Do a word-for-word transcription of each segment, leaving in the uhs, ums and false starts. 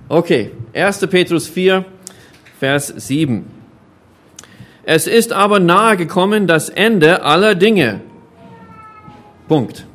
Okay, erster Petrus vier, Vers sieben. Es ist aber nahe gekommen das Ende aller Dinge. Punkt.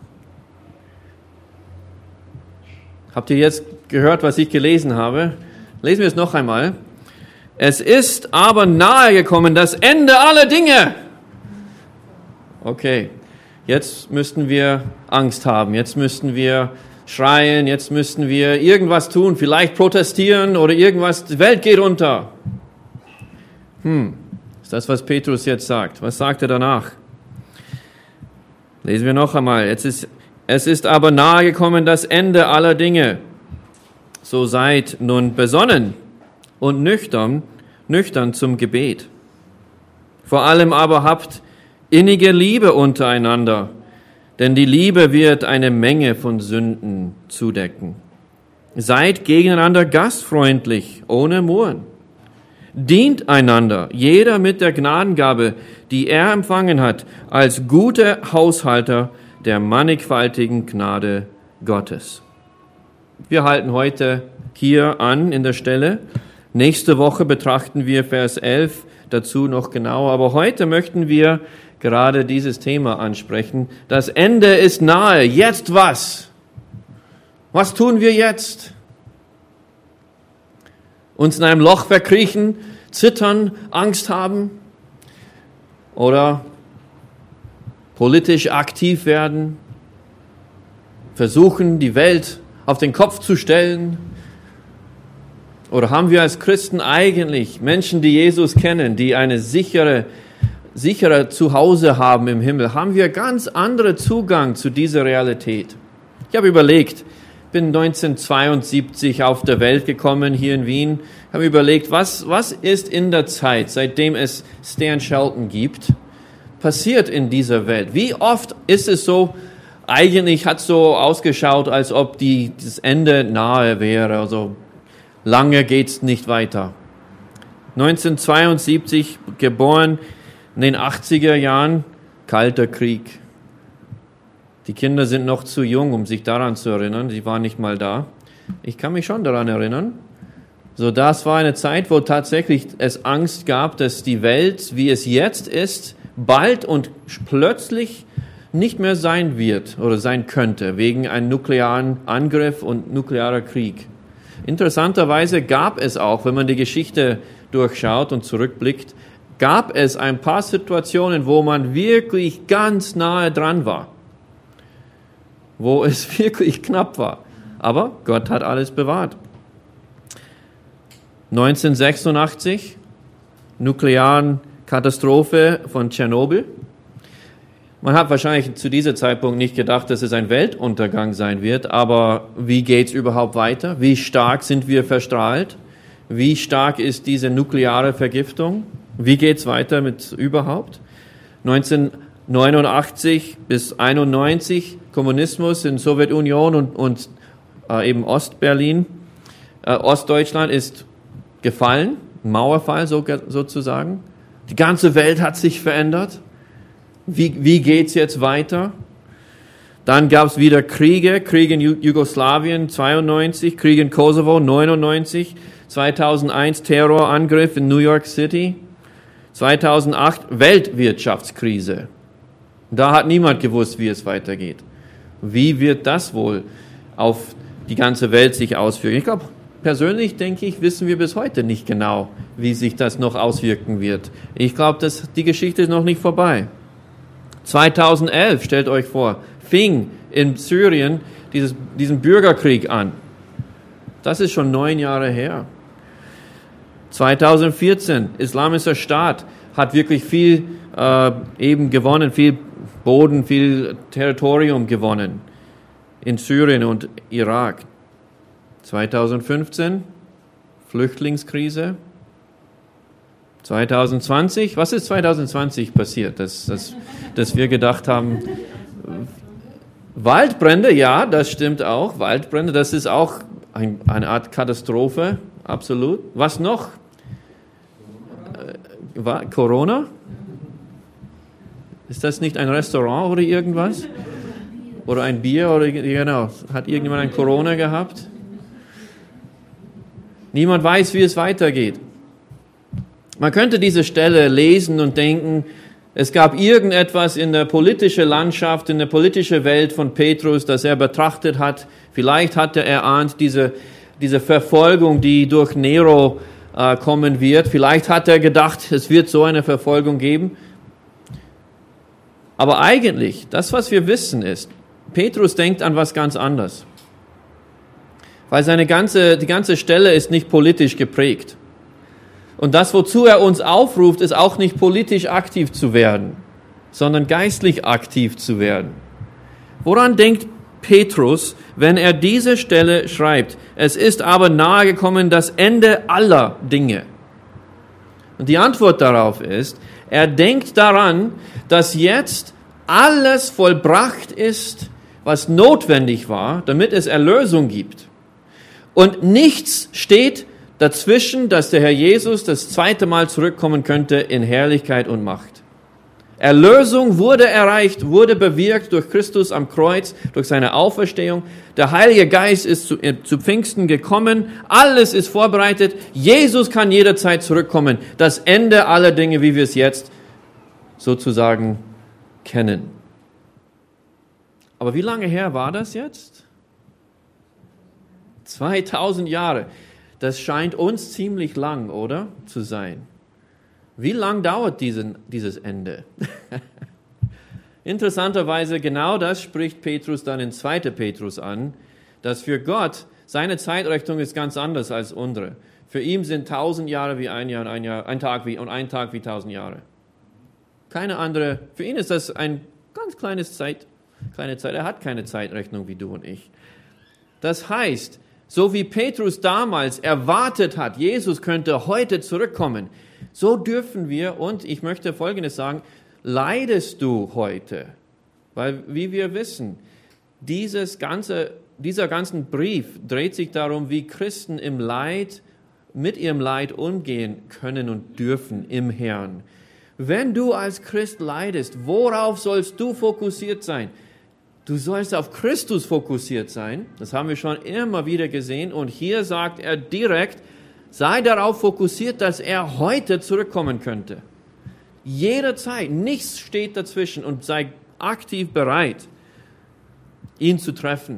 Habt ihr jetzt gehört, was ich gelesen habe? Lesen wir es noch einmal. Es ist aber nahe gekommen das Ende aller Dinge. Okay, jetzt müssten wir Angst haben, jetzt müssten wir schreien, jetzt müssten wir irgendwas tun, vielleicht protestieren oder irgendwas, die Welt geht unter. Hm, ist das, was Petrus jetzt sagt? Was sagt er danach? Lesen wir noch einmal. Jetzt ist, es ist aber nahe gekommen das Ende aller Dinge. So seid nun besonnen und nüchtern, nüchtern zum Gebet. Vor allem aber habt innige Liebe untereinander, denn die Liebe wird eine Menge von Sünden zudecken. Seid gegeneinander gastfreundlich, ohne Murren. Dient einander, jeder mit der Gnadengabe, die er empfangen hat, als gute Haushalter der mannigfaltigen Gnade Gottes. Wir halten heute hier an in der Stelle. Nächste Woche betrachten wir Vers elf dazu noch genauer. Aber heute möchten wir gerade dieses Thema ansprechen. Das Ende ist nahe. Jetzt was? Was tun wir jetzt? Uns in einem Loch verkriechen, zittern, Angst haben? Oder politisch aktiv werden? Versuchen, die Welt auf den Kopf zu stellen? Oder haben wir als Christen eigentlich Menschen, die Jesus kennen, die eine sichere, sichere Zuhause haben im Himmel, haben wir ganz anderen Zugang zu dieser Realität? Ich habe überlegt, bin neunzehnhundertzweiundsiebzig auf der Welt gekommen, hier in Wien, habe überlegt, was, was ist in der Zeit, seitdem es Stan Shelton gibt, passiert in dieser Welt? Wie oft ist es so, eigentlich hat es so ausgeschaut, als ob die, das Ende nahe wäre, also lange geht's nicht weiter. neunzehnhundertzweiundsiebzig geboren, in den achtziger Jahren, Kalter Krieg. Die Kinder sind noch zu jung, um sich daran zu erinnern. Sie waren nicht mal da. Ich kann mich schon daran erinnern. So, das war eine Zeit, wo tatsächlich es Angst gab, dass die Welt, wie es jetzt ist, bald und plötzlich nicht mehr sein wird oder sein könnte, wegen einem nuklearen Angriff und nuklearer Krieg. Interessanterweise gab es auch, wenn man die Geschichte durchschaut und zurückblickt, gab es ein paar Situationen, wo man wirklich ganz nahe dran war, wo es wirklich knapp war. Aber Gott hat alles bewahrt. neunzehnhundertsechsundachtzig, nuklearen Katastrophe von Tschernobyl. Man hat wahrscheinlich zu diesem Zeitpunkt nicht gedacht, dass es ein Weltuntergang sein wird, aber wie geht's überhaupt weiter? Wie stark sind wir verstrahlt? Wie stark ist diese nukleare Vergiftung? Wie geht's weiter mit überhaupt? neunzehnhundertneunundachtzig bis einundneunzig, Kommunismus in Sowjetunion und, und äh, eben Ostberlin. Äh, Ostdeutschland ist gefallen, Mauerfall so, sozusagen. Die ganze Welt hat sich verändert. Wie, wie geht's jetzt weiter? Dann gab es wieder Kriege, Krieg in Jugoslawien zweiundneunzig, Krieg in Kosovo neunundneunzig, zweitausendeins Terrorangriff in New York City, zweitausendacht Weltwirtschaftskrise. Da hat niemand gewusst, wie es weitergeht. Wie wird das wohl auf die ganze Welt sich auswirken? Ich glaube, persönlich denke ich, wissen wir bis heute nicht genau, wie sich das noch auswirken wird. Ich glaube, dass die Geschichte ist noch nicht vorbei. zweitausendelf, stellt euch vor, fing in Syrien dieses, diesen Bürgerkrieg an. Das ist schon neun Jahre her. zweitausendvierzehn, Islamischer Staat hat wirklich viel äh, eben gewonnen, viel Boden, viel Territorium gewonnen in Syrien und Irak. zweitausendfünfzehn, Flüchtlingskrise. zweitausendzwanzig, was ist zweitausendzwanzig passiert, dass, dass, dass wir gedacht haben, Waldbrände, ja, das stimmt auch, Waldbrände, das ist auch ein, eine Art Katastrophe, absolut. Was noch? Äh, Corona? Ist das nicht ein Restaurant oder irgendwas? Oder ein Bier oder genau, hat irgendjemand ein Corona gehabt? Niemand weiß, wie es weitergeht. Man könnte diese Stelle lesen und denken, es gab irgendetwas in der politischen Landschaft, in der politischen Welt von Petrus, das er betrachtet hat. Vielleicht hatte er erahnt diese, diese Verfolgung, die durch Nero äh, kommen wird. Vielleicht hat er gedacht, es wird so eine Verfolgung geben. Aber eigentlich, das, was wir wissen, ist, Petrus denkt an was ganz anderes. Weil seine ganze, die ganze Stelle ist nicht politisch geprägt. Und das, wozu er uns aufruft, ist auch nicht politisch aktiv zu werden, sondern geistlich aktiv zu werden. Woran denkt Petrus, wenn er diese Stelle schreibt? Es ist aber nahegekommen das Ende aller Dinge. Und die Antwort darauf ist, er denkt daran, dass jetzt alles vollbracht ist, was notwendig war, damit es Erlösung gibt. Und nichts steht dazwischen, dass der Herr Jesus das zweite Mal zurückkommen könnte in Herrlichkeit und Macht. Erlösung wurde erreicht, wurde bewirkt durch Christus am Kreuz, durch seine Auferstehung. Der Heilige Geist ist zu, äh, zu Pfingsten gekommen. Alles ist vorbereitet. Jesus kann jederzeit zurückkommen. Das Ende aller Dinge, wie wir es jetzt sozusagen kennen. Aber wie lange her war das jetzt? zweitausend Jahre. Das scheint uns ziemlich lang, oder? Zu sein. Wie lang dauert diesen, dieses Ende? Interessanterweise, genau das spricht Petrus dann in zweiter Petrus an, dass für Gott seine Zeitrechnung ist ganz anders als unsere. Für ihn sind tausend Jahre wie ein Jahr, ein Jahr, ein Tag wie und ein Tag wie tausend Jahre. Keine andere. Für ihn ist das ein ganz kleines Zeit, kleine Zeit. Er hat keine Zeitrechnung wie du und ich. Das heißt, so wie Petrus damals erwartet hat, Jesus könnte heute zurückkommen, so dürfen wir, und ich möchte Folgendes sagen, leidest du heute? Weil, wie wir wissen, dieses ganze, dieser ganzen Brief dreht sich darum, wie Christen im Leid, mit ihrem Leid umgehen können und dürfen im Herrn. Wenn du als Christ leidest, worauf sollst du fokussiert sein? Du sollst auf Christus fokussiert sein. Das haben wir schon immer wieder gesehen. Und hier sagt er direkt, sei darauf fokussiert, dass er heute zurückkommen könnte. Jederzeit, nichts steht dazwischen und sei aktiv bereit, ihn zu treffen.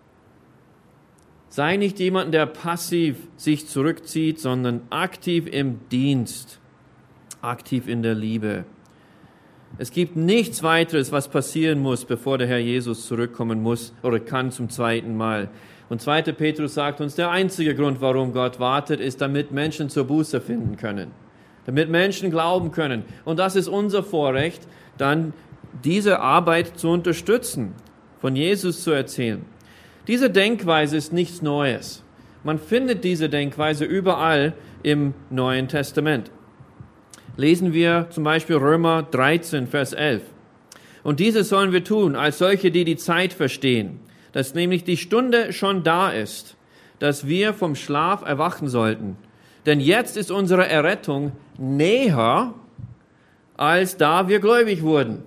Sei nicht jemand, der passiv sich zurückzieht, sondern aktiv im Dienst, aktiv in der Liebe. Es gibt nichts weiteres, was passieren muss, bevor der Herr Jesus zurückkommen muss oder kann zum zweiten Mal. Und zweiter Petrus sagt uns, der einzige Grund, warum Gott wartet, ist, damit Menschen zur Buße finden können. Damit Menschen glauben können. Und das ist unser Vorrecht, dann diese Arbeit zu unterstützen, von Jesus zu erzählen. Diese Denkweise ist nichts Neues. Man findet diese Denkweise überall im Neuen Testament. Lesen wir zum Beispiel Römer dreizehn, Vers elf. Und dieses sollen wir tun, als solche, die die Zeit verstehen, dass nämlich die Stunde schon da ist, dass wir vom Schlaf erwachen sollten. Denn jetzt ist unsere Errettung näher, als da wir gläubig wurden.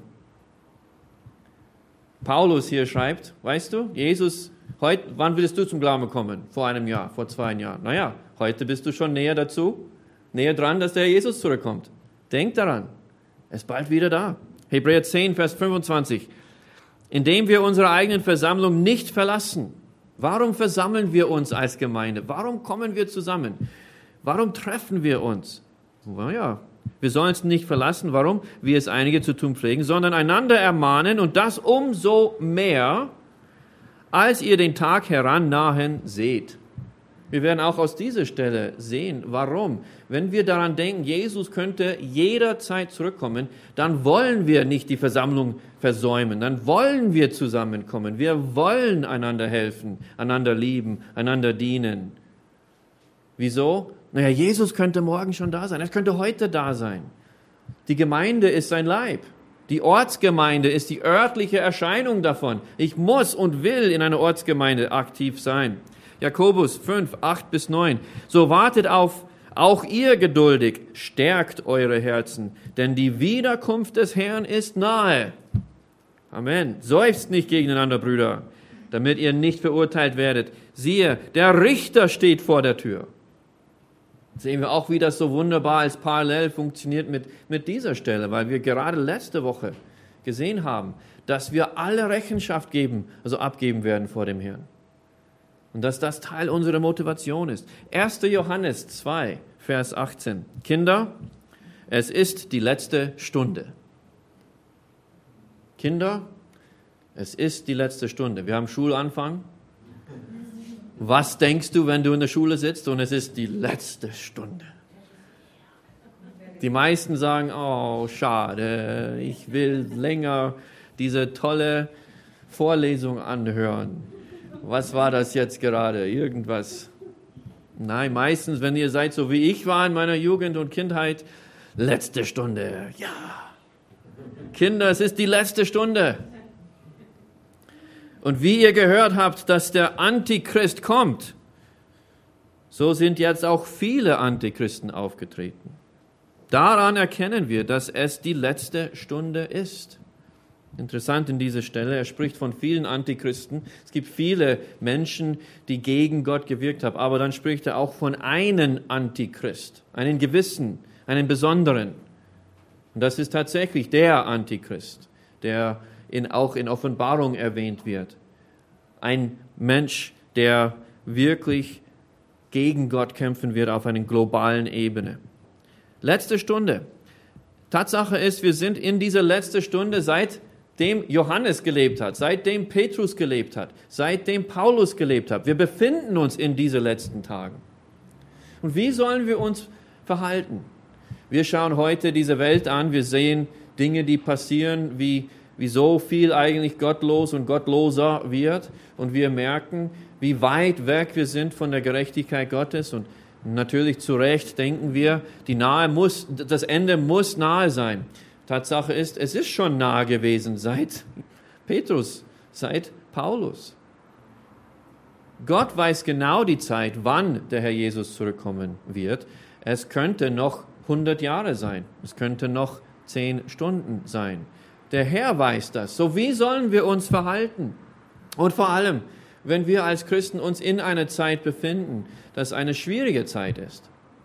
Paulus hier schreibt, weißt du, Jesus, heute, wann willst du zum Glauben kommen? Vor einem Jahr, vor zwei Jahren. Naja, heute bist du schon näher dazu, näher dran, dass der Jesus zurückkommt. Denk daran, er ist bald wieder da. Hebräer zehn, Vers fünfundzwanzig. Indem wir unsere eigenen Versammlung nicht verlassen. Warum versammeln wir uns als Gemeinde? Warum kommen wir zusammen? Warum treffen wir uns? Naja, wir sollen es nicht verlassen. Warum? Wie es einige zu tun pflegen, sondern einander ermahnen und das umso mehr, als ihr den Tag herannahen seht. Wir werden auch aus dieser Stelle sehen, warum. Wenn wir daran denken, Jesus könnte jederzeit zurückkommen, dann wollen wir nicht die Versammlung versäumen, dann wollen wir zusammenkommen, wir wollen einander helfen, einander lieben, einander dienen. Wieso? Naja, Jesus könnte morgen schon da sein, er könnte heute da sein. Die Gemeinde ist sein Leib. Die Ortsgemeinde ist die örtliche Erscheinung davon. Ich muss und will in einer Ortsgemeinde aktiv sein. Jakobus fünf, acht bis neun. So wartet auf, auch ihr geduldig, stärkt eure Herzen, denn die Wiederkunft des Herrn ist nahe. Amen. Seufzt nicht gegeneinander, Brüder, damit ihr nicht verurteilt werdet. Siehe, der Richter steht vor der Tür. Sehen wir auch, wie das so wunderbar als parallel funktioniert mit, mit dieser Stelle, weil wir gerade letzte Woche gesehen haben, dass wir alle Rechenschaft geben, also abgeben werden vor dem Herrn. Und dass das Teil unserer Motivation ist. erster Johannes zwei, Vers achtzehn. Kinder, es ist die letzte Stunde. Kinder, es ist die letzte Stunde. Wir haben Schulanfang. Was denkst du, wenn du in der Schule sitzt und es ist die letzte Stunde? Die meisten sagen, oh, schade, ich will länger diese tolle Vorlesung anhören. Was war das jetzt gerade? Irgendwas? Nein, meistens, wenn ihr seid so wie ich war in meiner Jugend und Kindheit, letzte Stunde, ja. Kinder, es ist die letzte Stunde. Und wie ihr gehört habt, dass der Antichrist kommt, so sind jetzt auch viele Antichristen aufgetreten. Daran erkennen wir, dass es die letzte Stunde ist. Interessant in dieser Stelle, er spricht von vielen Antichristen. Es gibt viele Menschen, die gegen Gott gewirkt haben, aber dann spricht er auch von einem Antichrist, einen gewissen, einen besonderen. Und das ist tatsächlich der Antichrist, der in, auch in Offenbarung erwähnt wird. Ein Mensch, der wirklich gegen Gott kämpfen wird auf einer globalen Ebene. Letzte Stunde. Tatsache ist, wir sind in dieser letzten Stunde, seitdem Johannes gelebt hat, seitdem Petrus gelebt hat, seitdem Paulus gelebt hat. Wir befinden uns in diesen letzten Tagen. Und wie sollen wir uns verhalten? Wir schauen heute diese Welt an, wir sehen Dinge, die passieren, wie wie so viel eigentlich gottlos und gottloser wird. Und wir merken, wie weit weg wir sind von der Gerechtigkeit Gottes. Und natürlich zu Recht denken wir, die nahe muss, das Ende muss nahe sein. Tatsache ist, es ist schon nahe gewesen seit Petrus, seit Paulus. Gott weiß genau die Zeit, wann der Herr Jesus zurückkommen wird. Es könnte noch hundert Jahre sein. Es könnte noch zehn Stunden sein. Der Herr weiß das. So wie sollen wir uns verhalten? Und vor allem, wenn wir als Christen uns in einer Zeit befinden, das eine schwierige Zeit ist.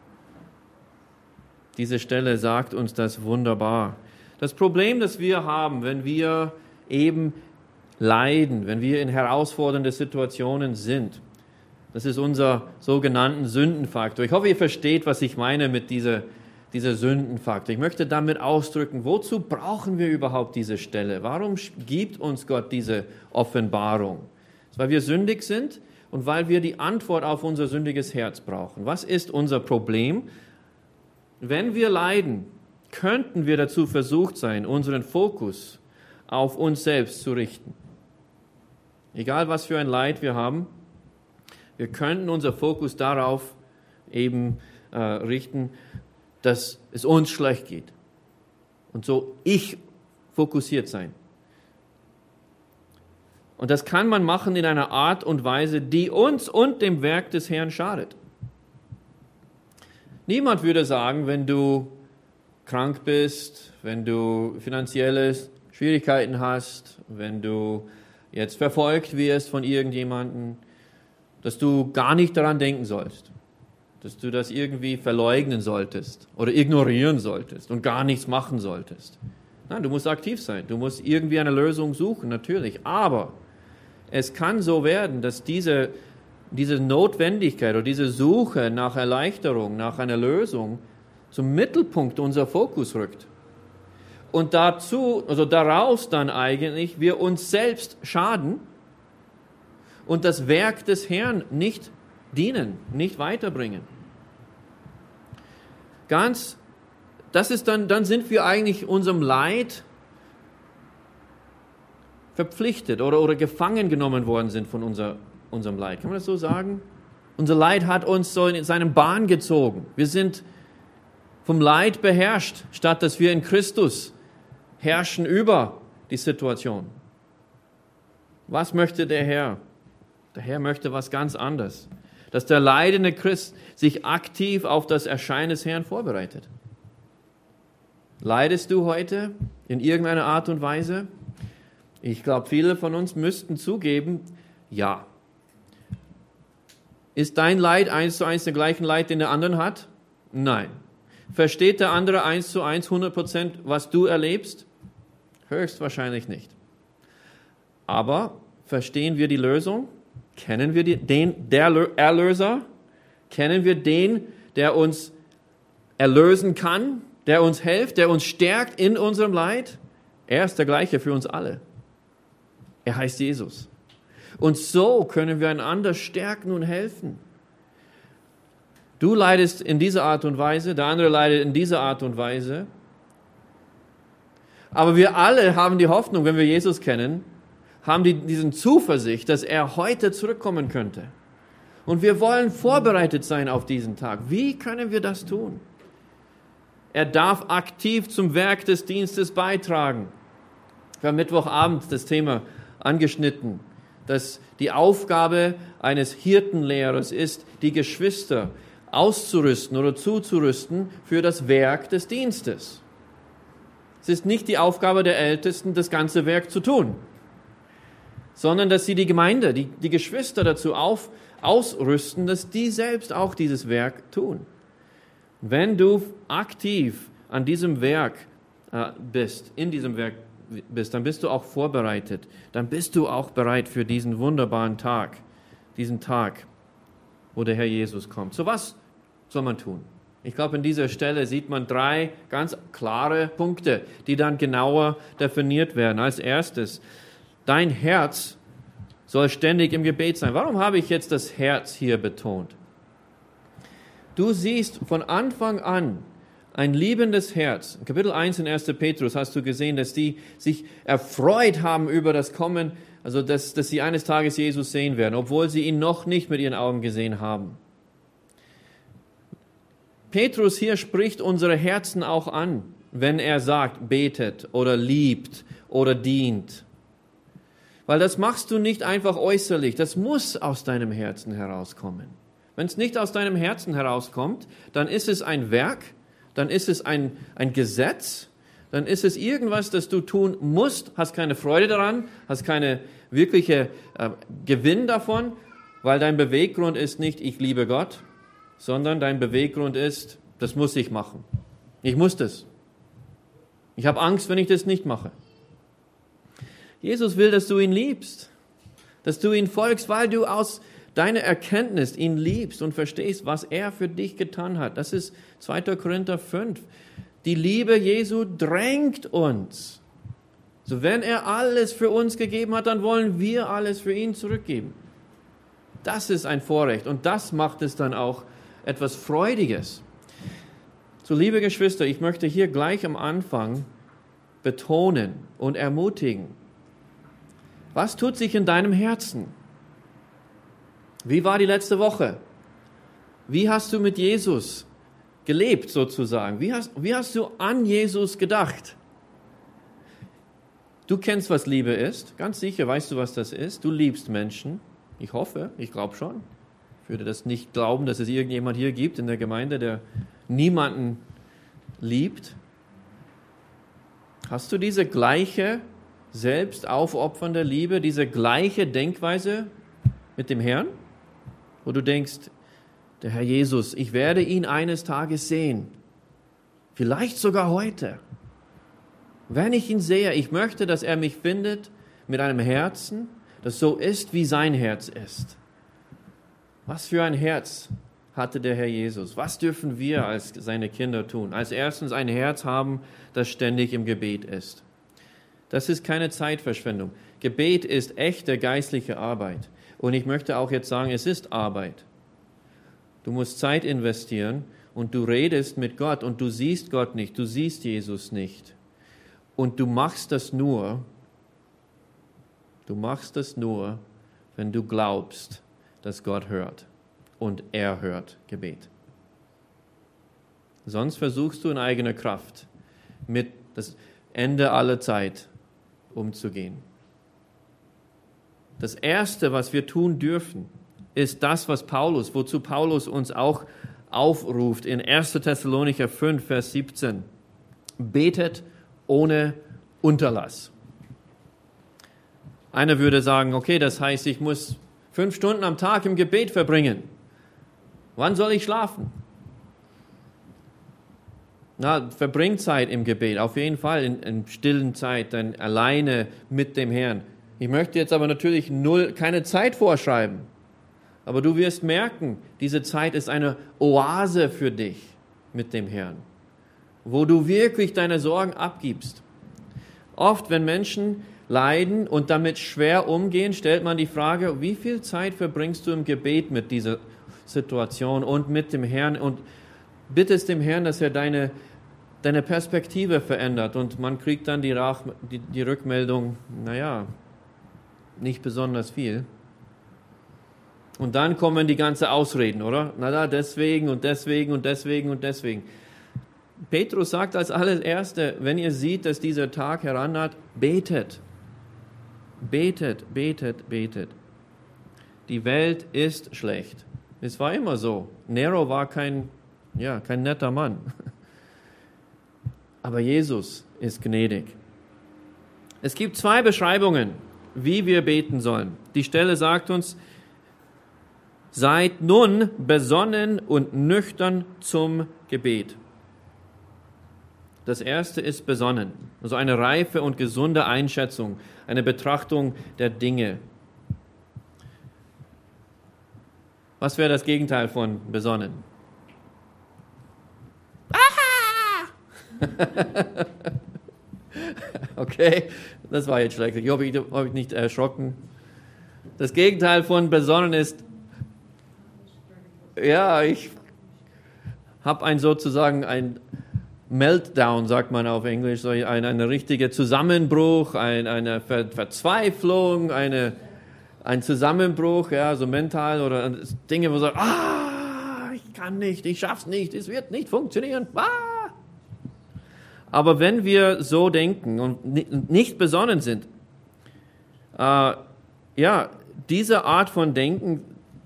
Diese Stelle sagt uns das wunderbar. Das Problem, das wir haben, wenn wir eben leiden, wenn wir in herausfordernden Situationen sind, das ist unser sogenannter Sündenfaktor. Ich hoffe, ihr versteht, was ich meine mit dieser Dieser Sündenfaktor. Ich möchte damit ausdrücken, wozu brauchen wir überhaupt diese Stelle? Warum gibt uns Gott diese Offenbarung? Weil wir sündig sind und weil wir die Antwort auf unser sündiges Herz brauchen. Was ist unser Problem? Wenn wir leiden, könnten wir dazu versucht sein, unseren Fokus auf uns selbst zu richten. Egal, was für ein Leid wir haben, wir könnten unser Fokus darauf eben äh, richten, dass es uns schlecht geht. Und so ich fokussiert sein. Und das kann man machen in einer Art und Weise, die uns und dem Werk des Herrn schadet. Niemand würde sagen, wenn du krank bist, wenn du finanzielle Schwierigkeiten hast, wenn du jetzt verfolgt wirst von irgendjemandem, dass du gar nicht daran denken sollst. Dass du das irgendwie verleugnen solltest oder ignorieren solltest und gar nichts machen solltest. Nein, du musst aktiv sein. Du musst irgendwie eine Lösung suchen, natürlich. Aber es kann so werden, dass diese, diese Notwendigkeit oder diese Suche nach Erleichterung, nach einer Lösung zum Mittelpunkt unser Fokus rückt. Und dazu, also daraus dann eigentlich wir uns selbst schaden und das Werk des Herrn nicht dienen, nicht weiterbringen. Ganz, das ist dann, dann sind wir eigentlich unserem Leid verpflichtet oder, oder gefangen genommen worden sind von unser, unserem Leid. Kann man das so sagen? Unser Leid hat uns so in seinen Bahn gezogen. Wir sind vom Leid beherrscht, statt dass wir in Christus herrschen über die Situation. Was möchte der Herr? Der Herr möchte was ganz anderes. Dass der leidende Christ sich aktiv auf das Erscheinen des Herrn vorbereitet. Leidest du heute in irgendeiner Art und Weise? Ich glaube, viele von uns müssten zugeben, ja. Ist dein Leid eins zu eins der gleichen Leid, den der andere hat? Nein. Versteht der andere eins zu eins, hundert Prozent, was du erlebst? Höchstwahrscheinlich nicht. Aber verstehen wir die Lösung? Kennen wir die, den, der Erlöser? Kennen wir den, der uns erlösen kann, der uns hilft, der uns stärkt in unserem Leid? Er ist der gleiche für uns alle. Er heißt Jesus. Und so können wir einander stärken und helfen. Du leidest in dieser Art und Weise, der andere leidet in dieser Art und Weise. Aber wir alle haben die Hoffnung, wenn wir Jesus kennen, haben die, diesen Zuversicht, dass er heute zurückkommen könnte. Und wir wollen vorbereitet sein auf diesen Tag. Wie können wir das tun? Er darf aktiv zum Werk des Dienstes beitragen. Wir haben Mittwochabend das Thema angeschnitten, dass die Aufgabe eines Hirtenlehrers ist, die Geschwister auszurüsten oder zuzurüsten für das Werk des Dienstes. Es ist nicht die Aufgabe der Ältesten, das ganze Werk zu tun, sondern dass sie die Gemeinde, die, die Geschwister dazu auf, ausrüsten, dass die selbst auch dieses Werk tun. Wenn du aktiv an diesem Werk äh, bist, in diesem Werk bist, dann bist du auch vorbereitet. Dann bist du auch bereit für diesen wunderbaren Tag, diesen Tag, wo der Herr Jesus kommt. So was soll man tun? Ich glaube, an dieser Stelle sieht man drei ganz klare Punkte, die dann genauer definiert werden. Als erstes, dein Herz soll ständig im Gebet sein. Warum habe ich jetzt das Herz hier betont? Du siehst von Anfang an ein liebendes Herz. In Kapitel eins in erster Petrus hast du gesehen, dass die sich erfreut haben über das Kommen, also dass, dass sie eines Tages Jesus sehen werden, obwohl sie ihn noch nicht mit ihren Augen gesehen haben. Petrus hier spricht unsere Herzen auch an, wenn er sagt, betet oder liebt oder dient. Weil das machst du nicht einfach äußerlich, das muss aus deinem Herzen herauskommen. Wenn es nicht aus deinem Herzen herauskommt, dann ist es ein Werk, dann ist es ein, ein Gesetz, dann ist es irgendwas, das du tun musst, hast keine Freude daran, hast keine wirkliche äh, Gewinn davon, weil dein Beweggrund ist nicht, ich liebe Gott, sondern dein Beweggrund ist, das muss ich machen. Ich muss das. Ich habe Angst, wenn ich das nicht mache. Jesus will, dass du ihn liebst, dass du ihn folgst, weil du aus deiner Erkenntnis ihn liebst und verstehst, was er für dich getan hat. Das ist zweiter Korinther fünf. Die Liebe Jesu drängt uns. So, wenn er alles für uns gegeben hat, dann wollen wir alles für ihn zurückgeben. Das ist ein Vorrecht und das macht es dann auch etwas Freudiges. So, liebe Geschwister, ich möchte hier gleich am Anfang betonen und ermutigen. Was tut sich in deinem Herzen? Wie war die letzte Woche? Wie hast du mit Jesus gelebt sozusagen? Wie hast, wie hast du an Jesus gedacht? Du kennst, was Liebe ist. Ganz sicher weißt du, was das ist. Du liebst Menschen. Ich hoffe, ich glaube schon. Ich würde das nicht glauben, dass es irgendjemand hier gibt in der Gemeinde, der niemanden liebt. Hast du diese gleiche, selbst aufopfernde Liebe, diese gleiche Denkweise mit dem Herrn? Wo du denkst, der Herr Jesus, ich werde ihn eines Tages sehen. Vielleicht sogar heute. Wenn ich ihn sehe, ich möchte, dass er mich findet mit einem Herzen, das so ist, wie sein Herz ist. Was für ein Herz hatte der Herr Jesus? Was dürfen wir als seine Kinder tun? Als erstens ein Herz haben, das ständig im Gebet ist. Das ist keine Zeitverschwendung. Gebet ist echte geistliche Arbeit. Und ich möchte auch jetzt sagen, es ist Arbeit. Du musst Zeit investieren und du redest mit Gott und du siehst Gott nicht, du siehst Jesus nicht. Und du machst das nur, du machst das nur, wenn du glaubst, dass Gott hört und er hört Gebet. Sonst versuchst du in eigener Kraft mit das Ende aller Zeit umzugehen. Das Erste, was wir tun dürfen, ist das, was Paulus, wozu Paulus uns auch aufruft in erster Thessalonicher fünf, Vers siebzehn. Betet ohne Unterlass. Einer würde sagen, okay, das heißt, ich muss fünf Stunden am Tag im Gebet verbringen. Wann soll ich schlafen? Na, verbring Zeit im Gebet, auf jeden Fall in, in stillen Zeit, dann alleine mit dem Herrn. Ich möchte jetzt aber natürlich null, keine Zeit vorschreiben. Aber du wirst merken, diese Zeit ist eine Oase für dich mit dem Herrn, wo du wirklich deine Sorgen abgibst. Oft, wenn Menschen leiden und damit schwer umgehen, stellt man die Frage, wie viel Zeit verbringst du im Gebet mit dieser Situation und mit dem Herrn und bittest dem Herrn, dass er deine, deine Perspektive verändert und man kriegt dann die, die, die Rückmeldung, naja, nicht besonders viel. Und dann kommen die ganzen Ausreden, oder? Na da, deswegen und deswegen und deswegen und deswegen. Petrus sagt als allererste, wenn ihr seht, dass dieser Tag herannaht, betet. Betet, betet, betet. Die Welt ist schlecht. Es war immer so. Nero war kein, ja, kein netter Mann. Aber Jesus ist gnädig. Es gibt zwei Beschreibungen, wie wir beten sollen. Die Stelle sagt uns, seid nun besonnen und nüchtern zum Gebet. Das erste ist besonnen, also eine reife und gesunde Einschätzung, eine Betrachtung der Dinge. Was wäre das Gegenteil von besonnen? Ah! Okay, das war jetzt schlecht. Ich hoffe, ich habe mich nicht erschrocken. Das Gegenteil von besonnen ist, ja, ich habe ein sozusagen ein Meltdown, sagt man auf Englisch, so ein, ein richtiger Zusammenbruch, ein, eine Ver Verzweiflung, eine, ein Zusammenbruch, ja, so mental oder Dinge, wo man sagt, ah, ich kann nicht, ich schaff's nicht, es wird nicht funktionieren, ah. Aber wenn wir so denken und nicht besonnen sind, äh, ja, diese Art von Denken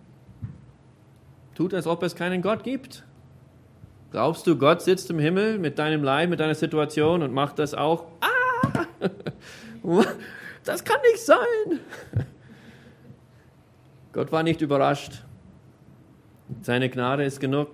tut, als ob es keinen Gott gibt. Glaubst du, Gott sitzt im Himmel mit deinem Leid, mit deiner Situation und macht das auch? Ah, das kann nicht sein. Gott war nicht überrascht. Seine Gnade ist genug.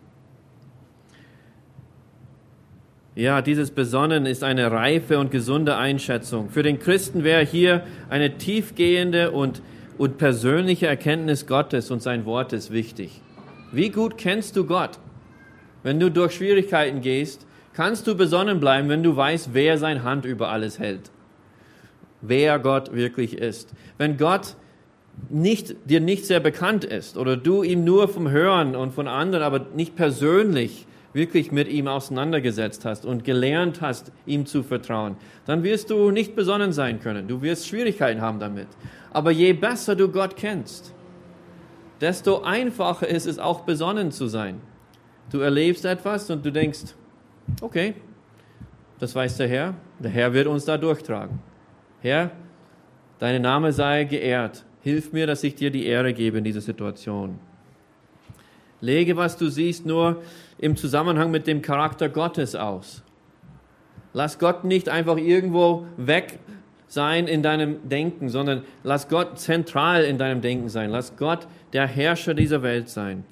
Ja, dieses Besonnen ist eine reife und gesunde Einschätzung. Für den Christen wäre hier eine tiefgehende und, und persönliche Erkenntnis Gottes und sein Wort ist wichtig. Wie gut kennst du Gott? Wenn du durch Schwierigkeiten gehst, kannst du besonnen bleiben, wenn du weißt, wer seine Hand über alles hält. Wer Gott wirklich ist. Wenn Gott nicht, dir nicht sehr bekannt ist oder du ihm nur vom Hören und von anderen, aber nicht persönlich wirklich mit ihm auseinandergesetzt hast und gelernt hast, ihm zu vertrauen, dann wirst du nicht besonnen sein können. Du wirst Schwierigkeiten haben damit. Aber je besser du Gott kennst, desto einfacher ist es auch besonnen zu sein. Du erlebst etwas und du denkst, okay, das weiß der Herr, der Herr wird uns da durchtragen. Herr, dein Name sei geehrt. Hilf mir, dass ich dir die Ehre gebe in dieser Situation. Lege, was du siehst, nur im Zusammenhang mit dem Charakter Gottes aus. Lass Gott nicht einfach irgendwo weg sein in deinem Denken, sondern lass Gott zentral in deinem Denken sein. Lass Gott der Herrscher dieser Welt sein.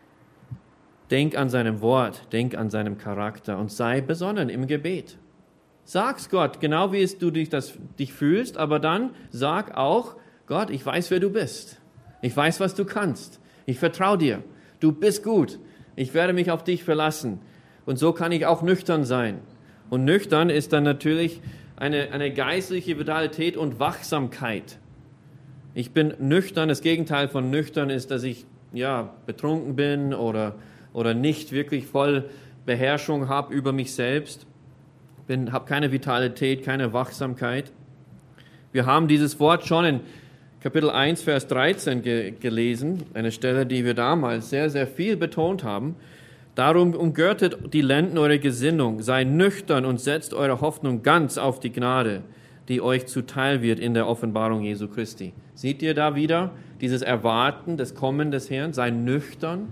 Denk an seinem Wort, denk an seinem Charakter und sei besonnen im Gebet. Sag's Gott, genau wie es du dich, das, dich fühlst, aber dann sag auch, Gott, ich weiß, wer du bist. Ich weiß, was du kannst. Ich vertraue dir. Du bist gut. Ich werde mich auf dich verlassen. Und so kann ich auch nüchtern sein. Und nüchtern ist dann natürlich eine, eine geistliche Vitalität und Wachsamkeit. Ich bin nüchtern. Das Gegenteil von nüchtern ist, dass ich ja betrunken bin oder oder nicht wirklich voll Beherrschung habe über mich selbst, bin, habe keine Vitalität, keine Wachsamkeit. Wir haben dieses Wort schon in Kapitel eins, Vers dreizehn ge- gelesen, eine Stelle, die wir damals sehr, sehr viel betont haben. Darum umgürtet die Lenden eure Gesinnung, sei nüchtern und setzt eure Hoffnung ganz auf die Gnade, die euch zuteil wird in der Offenbarung Jesu Christi. Seht ihr da wieder dieses Erwarten des Kommen des Herrn, sei nüchtern?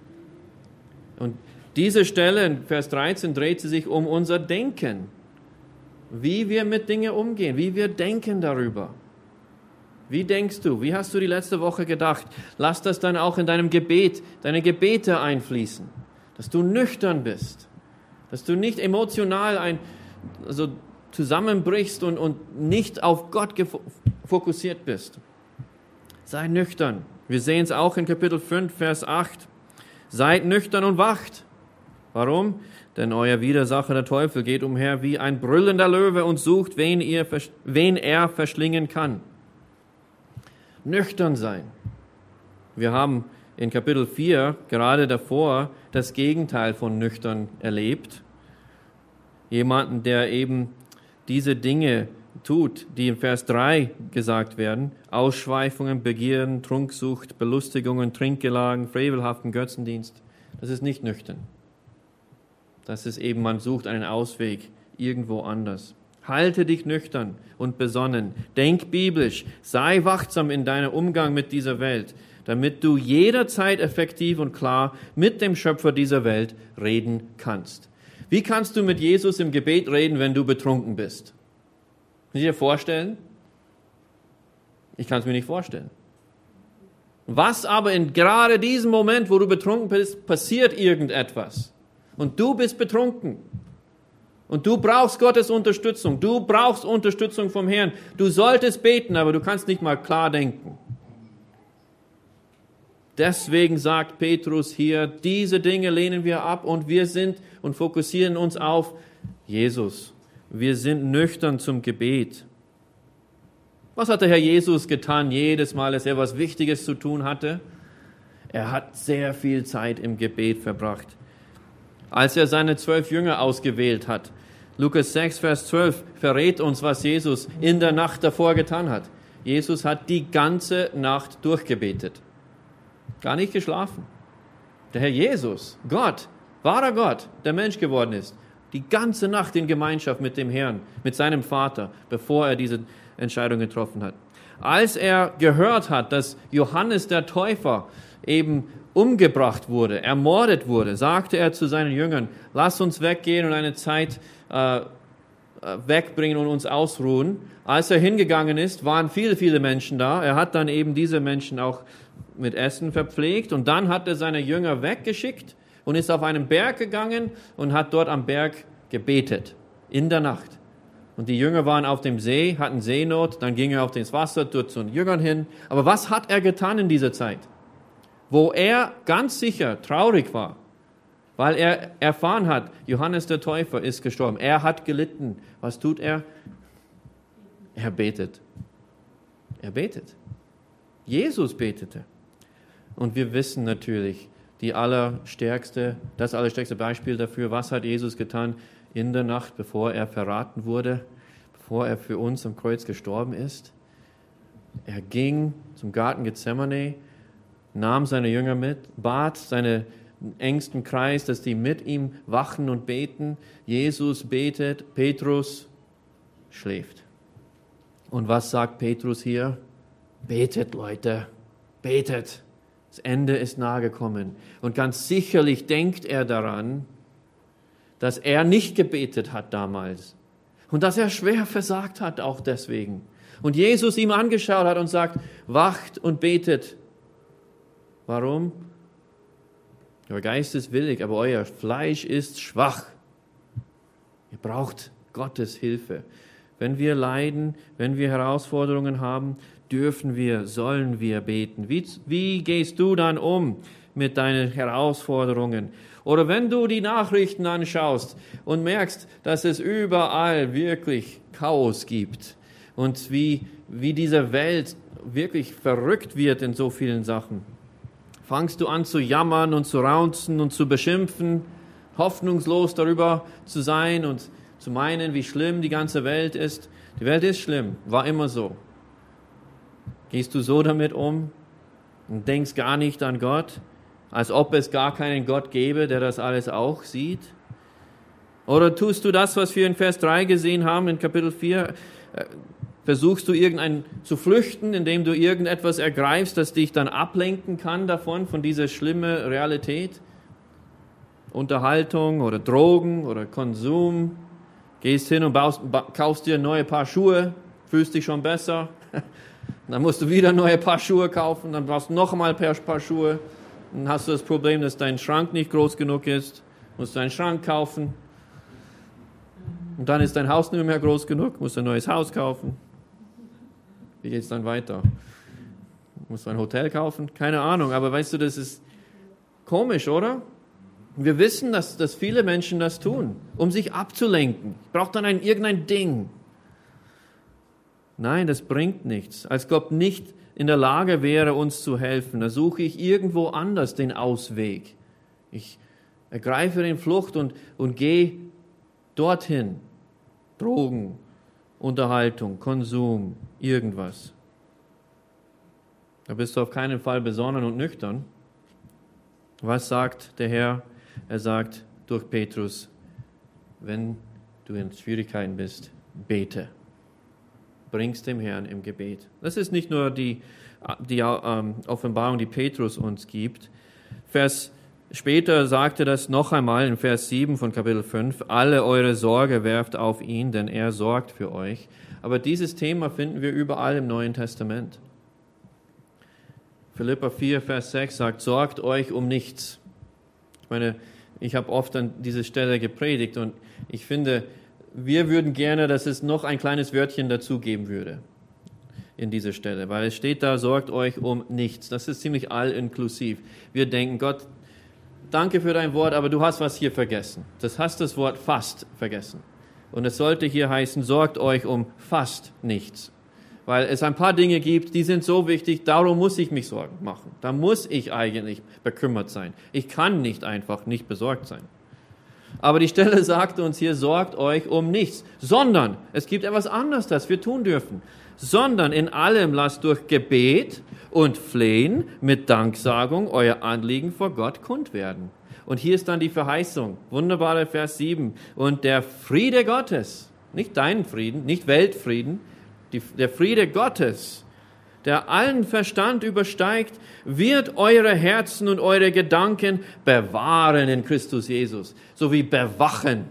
Und diese Stelle in Vers dreizehn dreht sie sich um unser Denken. Wie wir mit Dingen umgehen, wie wir denken darüber. Wie denkst du? Wie hast du die letzte Woche gedacht? Lass das dann auch in deinem Gebet, deine Gebete einfließen. Dass du nüchtern bist. Dass du nicht emotional ein, also zusammenbrichst und, und nicht auf Gott fokussiert bist. Sei nüchtern. Wir sehen es auch in Kapitel fünf, Vers acht. Seid nüchtern und wacht. Warum? Denn euer Widersacher, der Teufel, geht umher wie ein brüllender Löwe und sucht, wen, ihr, wen er verschlingen kann. Nüchtern sein. Wir haben in Kapitel vier gerade davor das Gegenteil von nüchtern erlebt. Jemanden, der eben diese Dinge tut, die in Vers drei gesagt werden. Ausschweifungen, Begierden, Trunksucht, Belustigungen, Trinkgelagen, frevelhaften Götzendienst. Das ist nicht nüchtern. Das ist eben, man sucht einen Ausweg irgendwo anders. Halte dich nüchtern und besonnen. Denk biblisch. Sei wachsam in deinem Umgang mit dieser Welt, damit du jederzeit effektiv und klar mit dem Schöpfer dieser Welt reden kannst. Wie kannst du mit Jesus im Gebet reden, wenn du betrunken bist? Kannst du dir vorstellen? Ich kann es mir nicht vorstellen. Was aber in gerade diesem Moment, wo du betrunken bist, passiert irgendetwas. Und du bist betrunken. Und du brauchst Gottes Unterstützung. Du brauchst Unterstützung vom Herrn. Du solltest beten, aber du kannst nicht mal klar denken. Deswegen sagt Petrus hier, diese Dinge lehnen wir ab und wir sind und fokussieren uns auf Jesus. Wir sind nüchtern zum Gebet. Was hat der Herr Jesus getan jedes Mal, dass er was Wichtiges zu tun hatte? Er hat sehr viel Zeit im Gebet verbracht. Als er seine zwölf Jünger ausgewählt hat, Lukas sechs, Vers zwölf verrät uns, was Jesus in der Nacht davor getan hat. Jesus hat die ganze Nacht durchgebetet. Gar nicht geschlafen. Der Herr Jesus, Gott, wahrer Gott, der Mensch geworden ist, die ganze Nacht in Gemeinschaft mit dem Herrn, mit seinem Vater, bevor er diese Entscheidung getroffen hat. Als er gehört hat, dass Johannes der Täufer eben umgebracht wurde, ermordet wurde, sagte er zu seinen Jüngern, lass uns weggehen und eine Zeit äh, wegbringen und uns ausruhen. Als er hingegangen ist, waren viele, viele Menschen da. Er hat dann eben diese Menschen auch mit Essen verpflegt und dann hat er seine Jünger weggeschickt und ist auf einen Berg gegangen und hat dort am Berg gebetet, in der Nacht. Und die Jünger waren auf dem See, hatten Seenot, dann ging er auf das Wasser, dort zu den Jüngern hin. Aber was hat er getan in dieser Zeit? Wo er ganz sicher traurig war, weil er erfahren hat, Johannes der Täufer ist gestorben. Er hat gelitten. Was tut er? Er betet. Er betet. Jesus betete. Und wir wissen natürlich, die allerstärkste, das allerstärkste Beispiel dafür, was hat Jesus getan in der Nacht, bevor er verraten wurde, bevor er für uns am Kreuz gestorben ist. Er ging zum Garten Gethsemane, nahm seine Jünger mit, bat seine engsten Kreis, dass die mit ihm wachen und beten. Jesus betet, Petrus schläft. Und was sagt Petrus hier? Betet, Leute, betet. Das Ende ist nahe gekommen. Und ganz sicherlich denkt er daran, dass er nicht gebetet hat damals. Und dass er schwer versagt hat, auch deswegen. Und Jesus ihm angeschaut hat und sagt, wacht und betet. Warum? Euer Geist ist willig, aber euer Fleisch ist schwach. Ihr braucht Gottes Hilfe. Wenn wir leiden, wenn wir Herausforderungen haben, dürfen wir, sollen wir beten. Wie, wie gehst du dann um mit deinen Herausforderungen? Oder wenn du die Nachrichten anschaust und merkst, dass es überall wirklich Chaos gibt und wie, wie diese Welt wirklich verrückt wird in so vielen Sachen. Fangst du an zu jammern und zu raunzen und zu beschimpfen, hoffnungslos darüber zu sein und zu meinen, wie schlimm die ganze Welt ist. Die Welt ist schlimm, war immer so. Gehst du so damit um und denkst gar nicht an Gott, als ob es gar keinen Gott gäbe, der das alles auch sieht? Oder tust du das, was wir in Vers drei gesehen haben, in Kapitel vier, versuchst du irgendein zu flüchten, indem du irgendetwas ergreifst, das dich dann ablenken kann davon, von dieser schlimmen Realität? Unterhaltung oder Drogen oder Konsum. Gehst hin und baust, kaufst dir ein neues Paar Schuhe, fühlst dich schon besser. Dann musst du wieder ein neues Paar Schuhe kaufen, dann brauchst du noch einmal ein Paar Schuhe. Dann hast du das Problem, dass dein Schrank nicht groß genug ist. Musst du einen Schrank kaufen. Und dann ist dein Haus nicht mehr groß genug, musst ein neues Haus kaufen. Wie geht es dann weiter? Musst du ein Hotel kaufen? Keine Ahnung, aber weißt du, das ist komisch, oder? Wir wissen, dass, dass viele Menschen das tun, um sich abzulenken. Ich brauche dann ein, irgendein Ding. Nein, das bringt nichts. Als Gott nicht in der Lage wäre, uns zu helfen, da suche ich irgendwo anders den Ausweg. Ich ergreife den Flucht und, und gehe dorthin. Drogen, Unterhaltung, Konsum, irgendwas. Da bist du auf keinen Fall besonnen und nüchtern. Was sagt der Herr? Er sagt durch Petrus, wenn du in Schwierigkeiten bist, bete. Bring's dem Herrn im Gebet. Das ist nicht nur die, die ähm, Offenbarung, die Petrus uns gibt. Vers Später sagt er das noch einmal in Vers sieben von Kapitel fünf. Alle eure Sorge werft auf ihn, denn er sorgt für euch. Aber dieses Thema finden wir überall im Neuen Testament. Philipper vier, Vers sechs sagt, sorgt euch um nichts. Ich meine, ich habe oft an diese Stelle gepredigt und ich finde, wir würden gerne, dass es noch ein kleines Wörtchen dazugeben würde in dieser Stelle, weil es steht da, sorgt euch um nichts. Das ist ziemlich allinklusiv. Wir denken, Gott, danke für dein Wort, aber du hast was hier vergessen. Das hast das Wort fast vergessen. Und es sollte hier heißen, sorgt euch um fast nichts. Weil es ein paar Dinge gibt, die sind so wichtig, darum muss ich mich Sorgen machen. Da muss ich eigentlich bekümmert sein. Ich kann nicht einfach nicht besorgt sein. Aber die Stelle sagt uns hier, sorgt euch um nichts, sondern es gibt etwas anderes, das wir tun dürfen. Sondern in allem lasst durch Gebet und Flehen mit Danksagung euer Anliegen vor Gott kund werden. Und hier ist dann die Verheißung, wunderbare Vers sieben. Und der Friede Gottes, nicht deinen Frieden, nicht Weltfrieden, die, der Friede Gottes, der allen Verstand übersteigt, wird eure Herzen und eure Gedanken bewahren in Christus Jesus, sowie bewachen.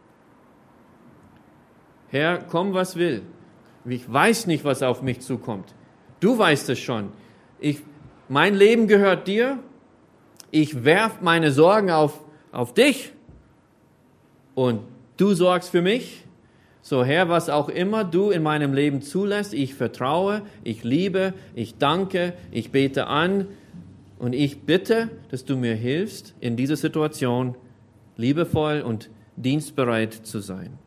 Herr, komm, was will. Ich weiß nicht, was auf mich zukommt. Du weißt es schon. Ich, mein Leben gehört dir. Ich werf meine Sorgen auf, auf dich. Und du sorgst für mich. So, Herr, was auch immer du in meinem Leben zulässt, ich vertraue, ich liebe, ich danke, ich bete an und ich bitte, dass du mir hilfst, in dieser Situation liebevoll und dienstbereit zu sein.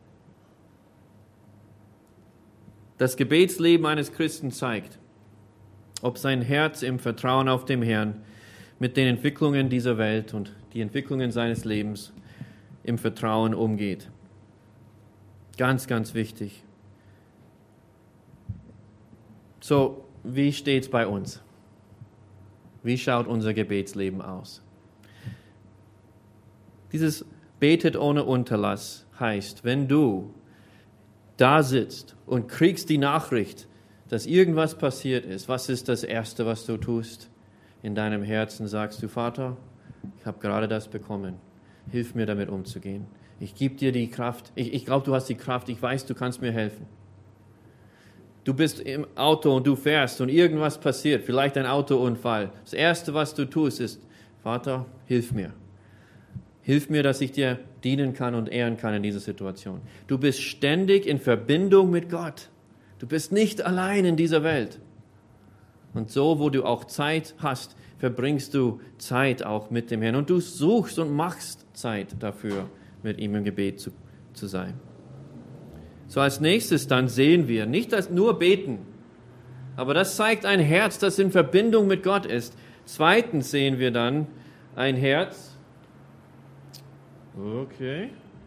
Das Gebetsleben eines Christen zeigt, ob sein Herz im Vertrauen auf den Herrn mit den Entwicklungen dieser Welt und die Entwicklungen seines Lebens im Vertrauen umgeht. Ganz, ganz wichtig. So, wie steht's bei uns? Wie schaut unser Gebetsleben aus? Dieses Betet ohne Unterlass heißt, wenn du da sitzt und kriegst die Nachricht, dass irgendwas passiert ist, was ist das Erste, was du tust? In deinem Herzen sagst du, Vater, ich habe gerade das bekommen. Hilf mir damit umzugehen. Ich gebe dir die Kraft. Ich, ich glaube, du hast die Kraft. Ich weiß, du kannst mir helfen. Du bist im Auto und du fährst und irgendwas passiert, vielleicht ein Autounfall. Das Erste, was du tust, ist, Vater, hilf mir. Hilf mir, dass ich dir dienen kann und ehren kann in dieser Situation. Du bist ständig in Verbindung mit Gott. Du bist nicht allein in dieser Welt. Und so, wo du auch Zeit hast, verbringst du Zeit auch mit dem Herrn. Und du suchst und machst Zeit dafür, mit ihm im Gebet zu, zu sein. So als nächstes dann sehen wir, nicht das nur beten, aber das zeigt ein Herz, das in Verbindung mit Gott ist. Zweitens sehen wir dann ein Herz, okay,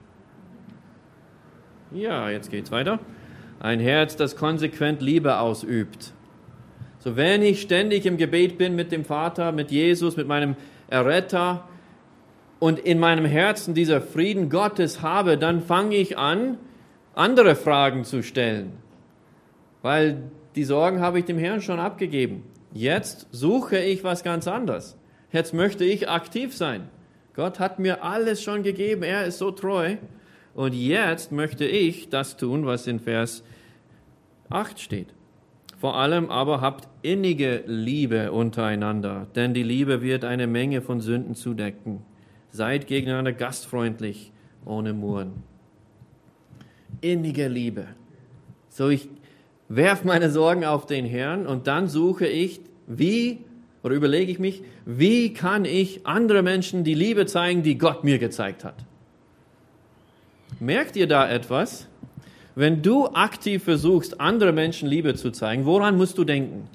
ja, jetzt geht's weiter, ein Herz, das konsequent Liebe ausübt. So, wenn ich ständig im Gebet bin mit dem Vater, mit Jesus, mit meinem Erretter, und in meinem Herzen dieser Frieden Gottes habe, dann fange ich an, andere Fragen zu stellen. Weil die Sorgen habe ich dem Herrn schon abgegeben. Jetzt suche ich was ganz anderes. Jetzt möchte ich aktiv sein. Gott hat mir alles schon gegeben. Er ist so treu. Und jetzt möchte ich das tun, was in Vers acht steht. Vor allem aber habt innige Liebe untereinander, denn die Liebe wird eine Menge von Sünden zudecken. Seid gegeneinander gastfreundlich, ohne Murren. innige Liebe. So, ich werfe meine Sorgen auf den Herrn und dann suche ich, wie, oder überlege ich mich, wie kann ich andere Menschen die Liebe zeigen, die Gott mir gezeigt hat? Merkt ihr da etwas? Wenn du aktiv versuchst, andere Menschen Liebe zu zeigen, woran musst du denken?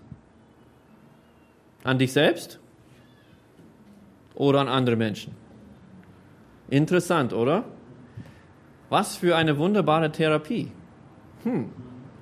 An dich selbst? Oder an andere Menschen? Interessant, oder? Was für eine wunderbare Therapie. Hm.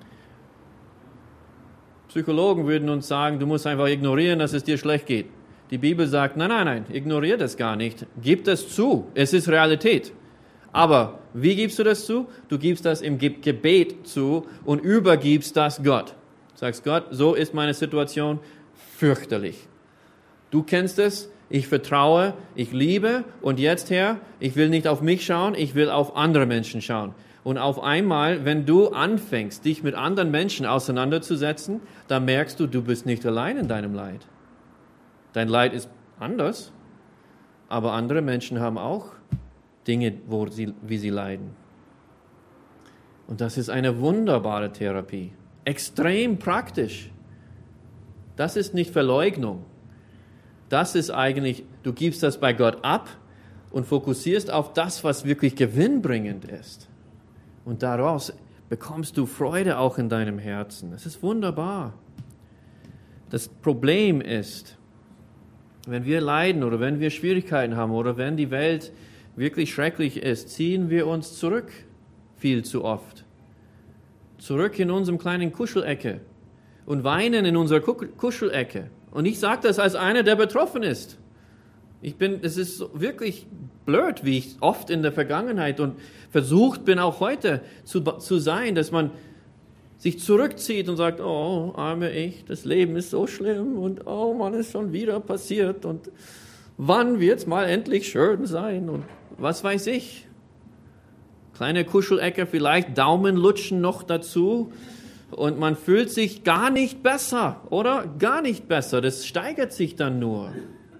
Psychologen würden uns sagen, du musst einfach ignorieren, dass es dir schlecht geht. Die Bibel sagt, nein, nein, nein, ignoriere das gar nicht. Gib das zu. Es ist Realität. Aber wie gibst du das zu? Du gibst das im Gebet zu und übergibst das Gott. Du sagst, Gott, so ist meine Situation fürchterlich. Du kennst es, ich vertraue, ich liebe und jetzt, Herr, ich will nicht auf mich schauen, ich will auf andere Menschen schauen. Und auf einmal, wenn du anfängst, dich mit anderen Menschen auseinanderzusetzen, dann merkst du, du bist nicht allein in deinem Leid. Dein Leid ist anders, aber andere Menschen haben auch Dinge, wo sie, wie sie leiden. Und das ist eine wunderbare Therapie. Extrem praktisch. Das ist nicht Verleugnung. Das ist eigentlich, du gibst das bei Gott ab und fokussierst auf das, was wirklich gewinnbringend ist. Und daraus bekommst du Freude auch in deinem Herzen. Das ist wunderbar. Das Problem ist, wenn wir leiden oder wenn wir Schwierigkeiten haben oder wenn die Welt wirklich schrecklich ist, ziehen wir uns zurück viel zu oft. Zurück in unserem kleinen Kuschelecke und weinen in unserer Kuschelecke. Und ich sage das als einer, der betroffen ist. Ich bin, es ist wirklich blöd, wie ich oft in der Vergangenheit und versucht bin, auch heute zu, zu sein, dass man sich zurückzieht und sagt, oh, arme ich, das Leben ist so schlimm und oh, man ist schon wieder passiert und wann wird es mal endlich schön sein und was weiß ich. Kleine Kuschelecke, vielleicht Daumenlutschen noch dazu. Und man fühlt sich gar nicht besser, oder? Gar nicht besser. Das steigert sich dann nur.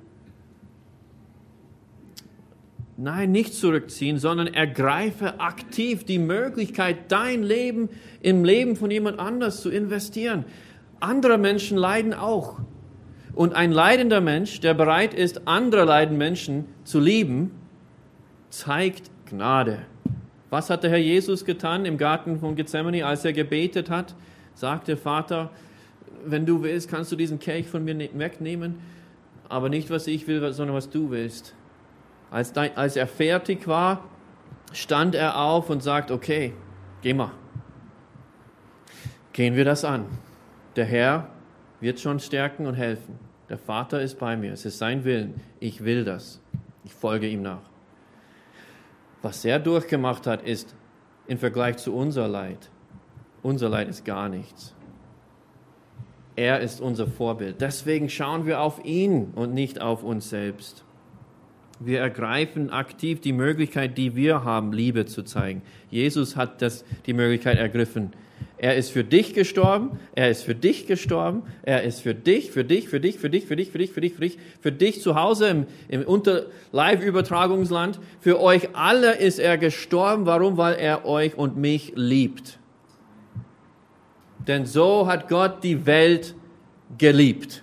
Nein, nicht zurückziehen, sondern ergreife aktiv die Möglichkeit, dein Leben im Leben von jemand anders zu investieren. Andere Menschen leiden auch. Und ein leidender Mensch, der bereit ist, andere leidende Menschen zu lieben, zeigt Gnade. Was hat der Herr Jesus getan im Garten von Gethsemane, als er gebetet hat? Sagte, Vater, wenn du willst, kannst du diesen Kelch von mir wegnehmen, aber nicht, was ich will, sondern was du willst. Als, dein, als er fertig war, stand er auf und sagt, okay, geh mal. Gehen wir das an. Der Herr wird schon stärken und helfen. Der Vater ist bei mir. Es ist sein Willen. Ich will das. Ich folge ihm nach. Was er durchgemacht hat, ist im Vergleich zu unser Leid. Unser Leid ist gar nichts. Er ist unser Vorbild. Deswegen schauen wir auf ihn und nicht auf uns selbst. Wir ergreifen aktiv die Möglichkeit, die wir haben, Liebe zu zeigen. Jesus hat das, die Möglichkeit ergriffen. Er ist für dich gestorben, er ist für dich gestorben, er ist für dich, für dich, für dich, für dich, für dich, für dich, für dich, für dich, für dich zu Hause im, im Unter-Live-Übertragungsland. Für euch alle ist er gestorben. Warum? Weil er euch und mich liebt. Denn so hat Gott die Welt geliebt.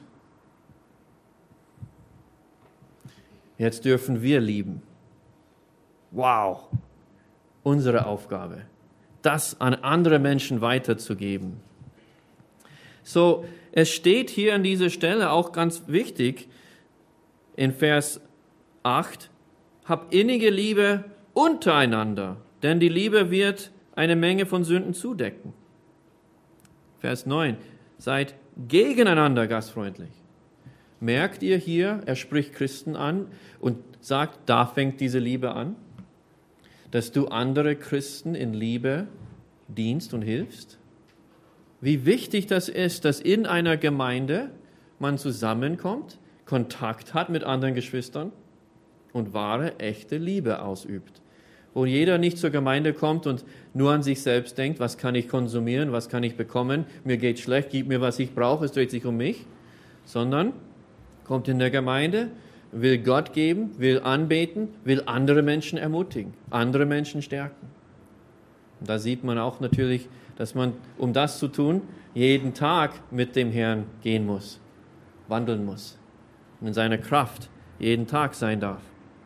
Jetzt dürfen wir lieben. Wow, unsere Aufgabe, das an andere Menschen weiterzugeben. So, es steht hier an dieser Stelle auch ganz wichtig in Vers acht, habt innige Liebe untereinander, denn die Liebe wird eine Menge von Sünden zudecken. Vers neun, seid gegeneinander gastfreundlich. Merkt ihr hier, er spricht Christen an und sagt, da fängt diese Liebe an, dass du andere Christen in Liebe dienst und hilfst? Wie wichtig das ist, dass in einer Gemeinde man zusammenkommt, Kontakt hat mit anderen Geschwistern und wahre, echte Liebe ausübt. Wo jeder nicht zur Gemeinde kommt und nur an sich selbst denkt, was kann ich konsumieren, was kann ich bekommen, mir geht schlecht, gib mir, was ich brauche, es dreht sich um mich, sondern kommt in der Gemeinde, will Gott geben, will anbeten, will andere Menschen ermutigen, andere Menschen stärken. Da sieht man auch natürlich, dass man, um das zu tun, jeden Tag mit dem Herrn gehen muss, wandeln muss und in seiner Kraft jeden Tag sein darf.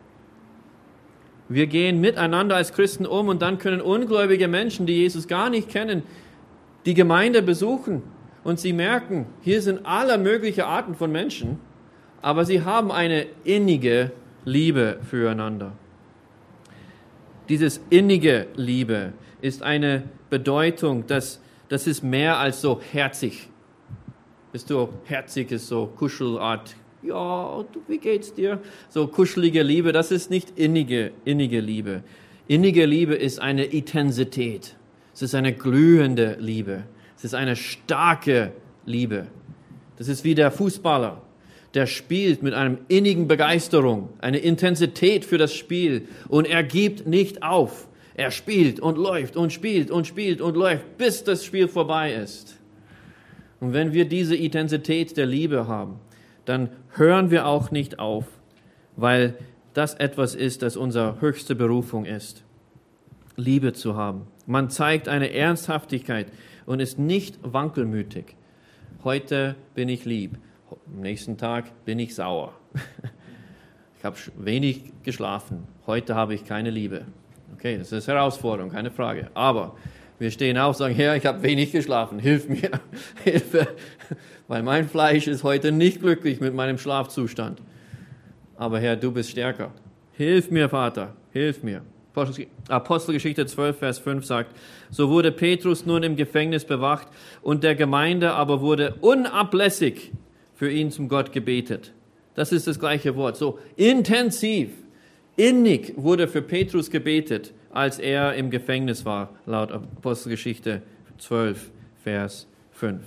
Wir gehen miteinander als Christen um und dann können ungläubige Menschen, die Jesus gar nicht kennen, die Gemeinde besuchen und sie merken, hier sind alle möglichen Arten von Menschen, aber sie haben eine innige Liebe füreinander. Dieses innige Liebe ist eine Bedeutung, dass das ist mehr als so herzig. Bist du herzig, ist so Kuschelart. Ja, wie geht's dir? So kuschelige Liebe, das ist nicht innige, innige Liebe. Innige Liebe ist eine Intensität. Es ist eine glühende Liebe. Es ist eine starke Liebe. Das ist wie der Fußballer, der spielt mit einer innigen Begeisterung, eine Intensität für das Spiel und er gibt nicht auf. Er spielt und läuft und spielt und spielt und läuft, bis das Spiel vorbei ist. Und wenn wir diese Intensität der Liebe haben, dann hören wir auch nicht auf, weil das etwas ist, das unsere höchste Berufung ist, Liebe zu haben. Man zeigt eine Ernsthaftigkeit und ist nicht wankelmütig. Heute bin ich lieb, am nächsten Tag bin ich sauer. Ich habe wenig geschlafen, heute habe ich keine Liebe. Okay, das ist eine Herausforderung, keine Frage. Aber wir stehen auf und sagen, Herr, ich habe wenig geschlafen, hilf mir, Hilfe, weil mein Fleisch ist heute nicht glücklich mit meinem Schlafzustand. Aber Herr, du bist stärker. Hilf mir, Vater, hilf mir. Apostelgeschichte zwölf, Vers fünf sagt, so wurde Petrus nun im Gefängnis bewacht und der Gemeinde aber wurde unablässig für ihn zum Gott gebetet. Das ist das gleiche Wort. So intensiv, innig wurde für Petrus gebetet, als er im Gefängnis war, laut Apostelgeschichte zwölf, Vers fünf.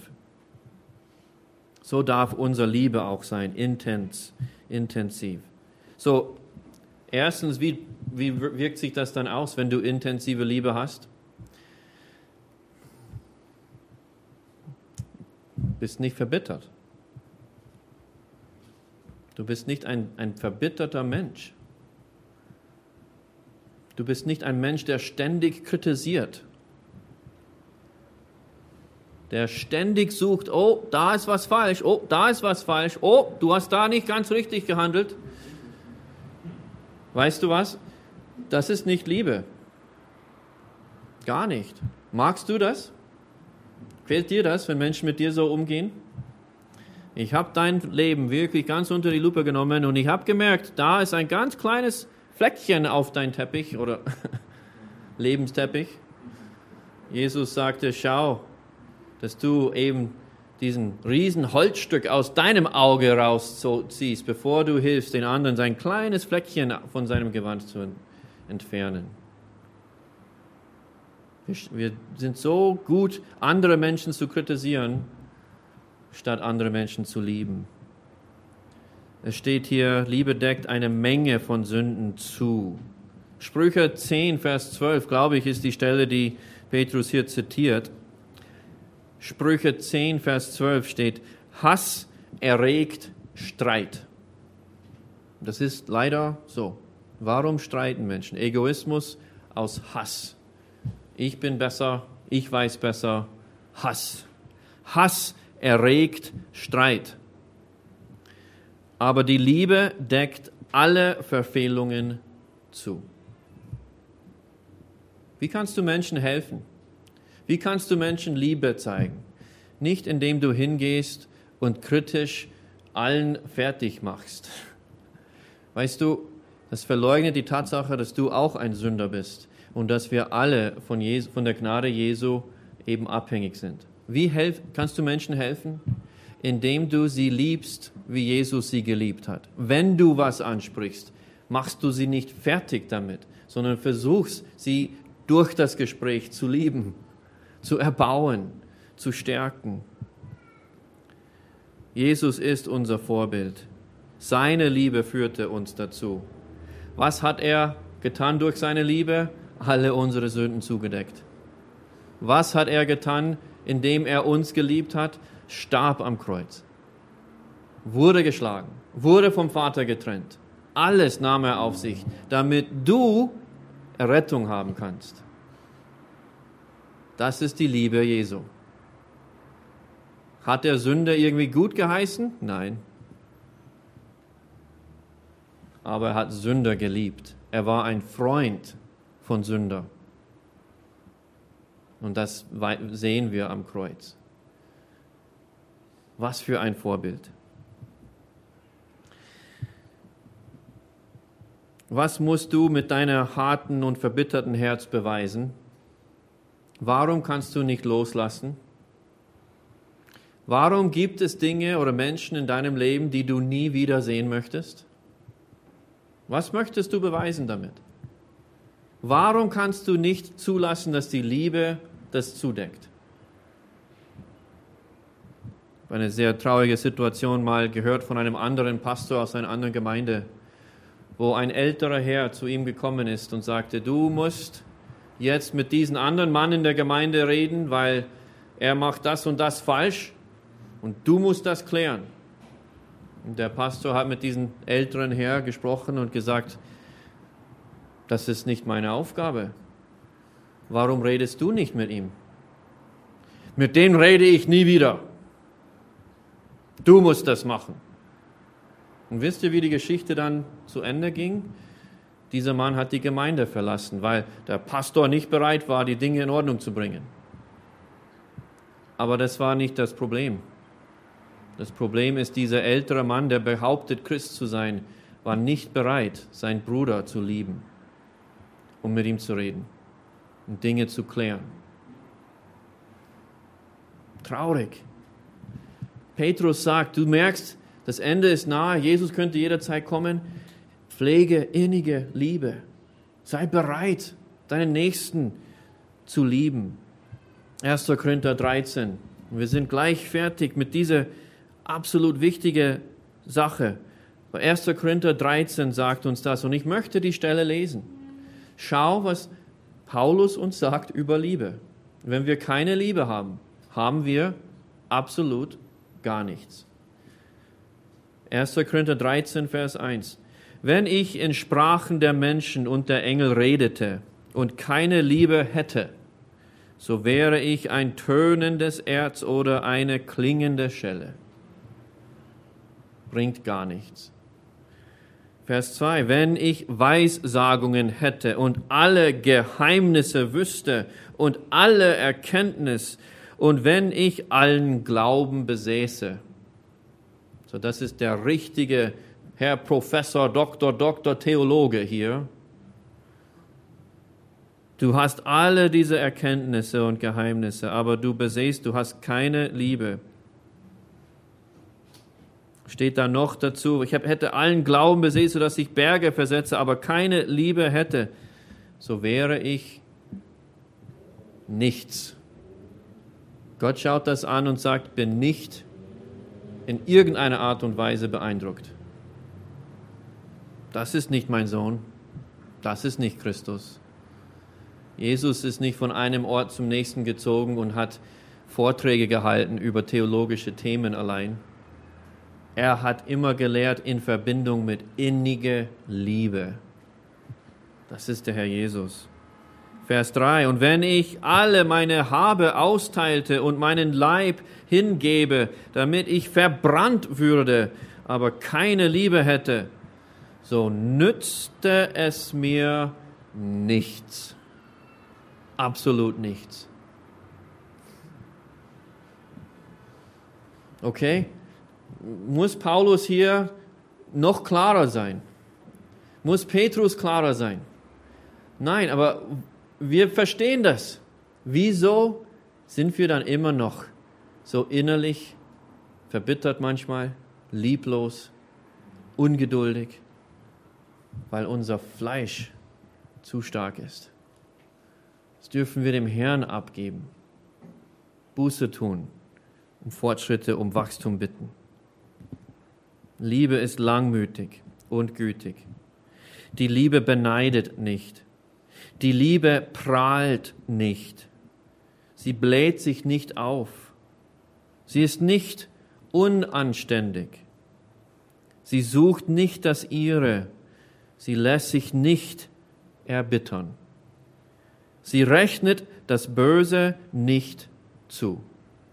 So darf unsere Liebe auch sein, intens, intensiv. So, erstens, wie, wie wirkt sich das dann aus, wenn du intensive Liebe hast? Du bist nicht verbittert. Du bist nicht ein, ein verbitterter Mensch. Du bist nicht ein Mensch, der ständig kritisiert, der ständig sucht, oh, da ist was falsch, oh, da ist was falsch, oh, du hast da nicht ganz richtig gehandelt. Weißt du was? Das ist nicht Liebe. Gar nicht. Magst du das? Gefällt dir das, wenn Menschen mit dir so umgehen? Ich habe dein Leben wirklich ganz unter die Lupe genommen und ich habe gemerkt, da ist ein ganz kleines Fleckchen auf dein Teppich oder Lebensteppich. Jesus sagte, schau, dass du eben diesen riesen Holzstück aus deinem Auge rausziehst, bevor du hilfst, den anderen sein kleines Fleckchen von seinem Gewand zu entfernen. Wir, wir sind so gut, andere Menschen zu kritisieren, statt andere Menschen zu lieben. Es steht hier, Liebe deckt eine Menge von Sünden zu. Sprüche zehn, Vers zwölf, glaube ich, ist die Stelle, die Petrus hier zitiert. Sprüche zehn, Vers zwölf steht, Hass erregt Streit. Das ist leider so. Warum streiten Menschen? Egoismus aus Hass. Ich bin besser, ich weiß besser. Hass. Hass erregt Streit. Aber die Liebe deckt alle Verfehlungen zu. Wie kannst du Menschen helfen? Wie kannst du Menschen Liebe zeigen? Nicht indem du hingehst und kritisch allen fertig machst. Weißt du, das verleugnet die Tatsache, dass du auch ein Sünder bist und dass wir alle von, Jesu, von der Gnade Jesu eben abhängig sind. Wie helf, kannst du Menschen helfen? Indem du sie liebst, wie Jesus sie geliebt hat. Wenn du was ansprichst, machst du sie nicht fertig damit, sondern versuchst, sie durch das Gespräch zu lieben, zu erbauen, zu stärken. Jesus ist unser Vorbild. Seine Liebe führte uns dazu. Was hat er getan durch seine Liebe? Alle unsere Sünden zugedeckt. Was hat er getan, indem er uns geliebt hat? Starb am Kreuz, wurde geschlagen, wurde vom Vater getrennt. Alles nahm er auf sich, damit du Errettung haben kannst. Das ist die Liebe Jesu. Hat er Sünder irgendwie gut geheißen? Nein. Aber er hat Sünder geliebt. Er war ein Freund von Sünder. Und das sehen wir am Kreuz. Was für ein Vorbild. Was musst du mit deinem harten und verbitterten Herz beweisen? Warum kannst du nicht loslassen? Warum gibt es Dinge oder Menschen in deinem Leben, die du nie wieder sehen möchtest? Was möchtest du beweisen damit? Warum kannst du nicht zulassen, dass die Liebe das zudeckt? Ich habe eine sehr traurige Situation mal gehört von einem anderen Pastor aus einer anderen Gemeinde, wo ein älterer Herr zu ihm gekommen ist und sagte, du musst jetzt mit diesem anderen Mann in der Gemeinde reden, weil er macht das und das falsch und du musst das klären. Und der Pastor hat mit diesem älteren Herr gesprochen und gesagt, das ist nicht meine Aufgabe. Warum redest du nicht mit ihm? Mit dem rede ich nie wieder. Du musst das machen. Und wisst ihr, wie die Geschichte dann zu Ende ging? Dieser Mann hat die Gemeinde verlassen, weil der Pastor nicht bereit war, die Dinge in Ordnung zu bringen. Aber das war nicht das Problem. Das Problem ist, dieser ältere Mann, der behauptet, Christ zu sein, war nicht bereit, seinen Bruder zu lieben, um mit ihm zu reden und Dinge zu klären. Traurig. Petrus sagt, du merkst, das Ende ist nahe, Jesus könnte jederzeit kommen. Pflege innige Liebe. Sei bereit, deinen Nächsten zu lieben. erster Korinther dreizehn. Wir sind gleich fertig mit dieser absolut wichtigen Sache. erster Korinther dreizehn sagt uns das und ich möchte die Stelle lesen. Schau, was Paulus uns sagt über Liebe. Wenn wir keine Liebe haben, haben wir absolut gar nichts. erster Korinther dreizehn, Vers eins. Wenn ich in Sprachen der Menschen und der Engel redete und keine Liebe hätte, so wäre ich ein tönendes Erz oder eine klingende Schelle. Bringt gar nichts. Vers zwei. Wenn ich Weissagungen hätte und alle Geheimnisse wüsste und alle Erkenntnis und wenn ich allen Glauben besäße. So, das ist der richtige Herr Professor, Doktor, Doktor, Theologe hier. Du hast alle diese Erkenntnisse und Geheimnisse, aber du besäßt, du hast keine Liebe. Steht da noch dazu, ich hätte allen Glauben besäße, dass ich Berge versetze, aber keine Liebe hätte, so wäre ich nichts. Gott schaut das an und sagt, bin nicht in irgendeiner Art und Weise beeindruckt. Das ist nicht mein Sohn. Das ist nicht Christus. Jesus ist nicht von einem Ort zum nächsten gezogen und hat Vorträge gehalten über theologische Themen allein. Er hat immer gelehrt in Verbindung mit inniger Liebe. Das ist der Herr Jesus. Vers drei. Und wenn ich alle meine Habe austeilte und meinen Leib hingebe, damit ich verbrannt würde, aber keine Liebe hätte, so nützte es mir nichts. Absolut nichts. Okay? Muss Paulus hier noch klarer sein? Muss Petrus klarer sein? Nein, aber wir verstehen das. Wieso sind wir dann immer noch so innerlich verbittert manchmal, lieblos, ungeduldig? Weil unser Fleisch zu stark ist. Das dürfen wir dem Herrn abgeben. Buße tun, um Fortschritte, um Wachstum bitten. Liebe ist langmütig und gütig. Die Liebe beneidet nicht. Die Liebe prahlt nicht. Sie bläht sich nicht auf. Sie ist nicht unanständig. Sie sucht nicht das Ihre. Sie lässt sich nicht erbittern. Sie rechnet das Böse nicht zu.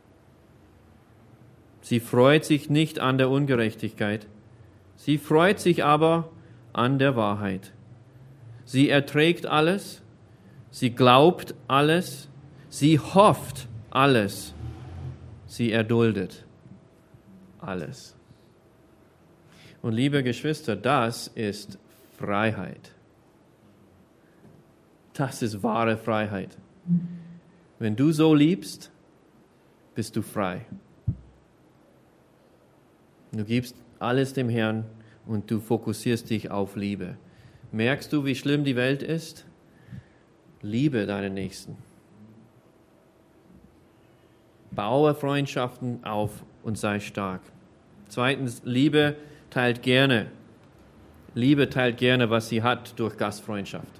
Sie freut sich nicht an der Ungerechtigkeit. Sie freut sich aber an der Wahrheit. Sie erträgt alles. Sie glaubt alles. Sie hofft alles. Sie erduldet alles. Und liebe Geschwister, das ist Freiheit. Das ist wahre Freiheit. Wenn du so liebst, bist du frei. Du gibst alles dem Herrn und du fokussierst dich auf Liebe. Merkst du, wie schlimm die Welt ist? Liebe deinen Nächsten. Baue Freundschaften auf und sei stark. Zweitens, Liebe teilt gerne. Liebe teilt gerne, was sie hat durch Gastfreundschaft.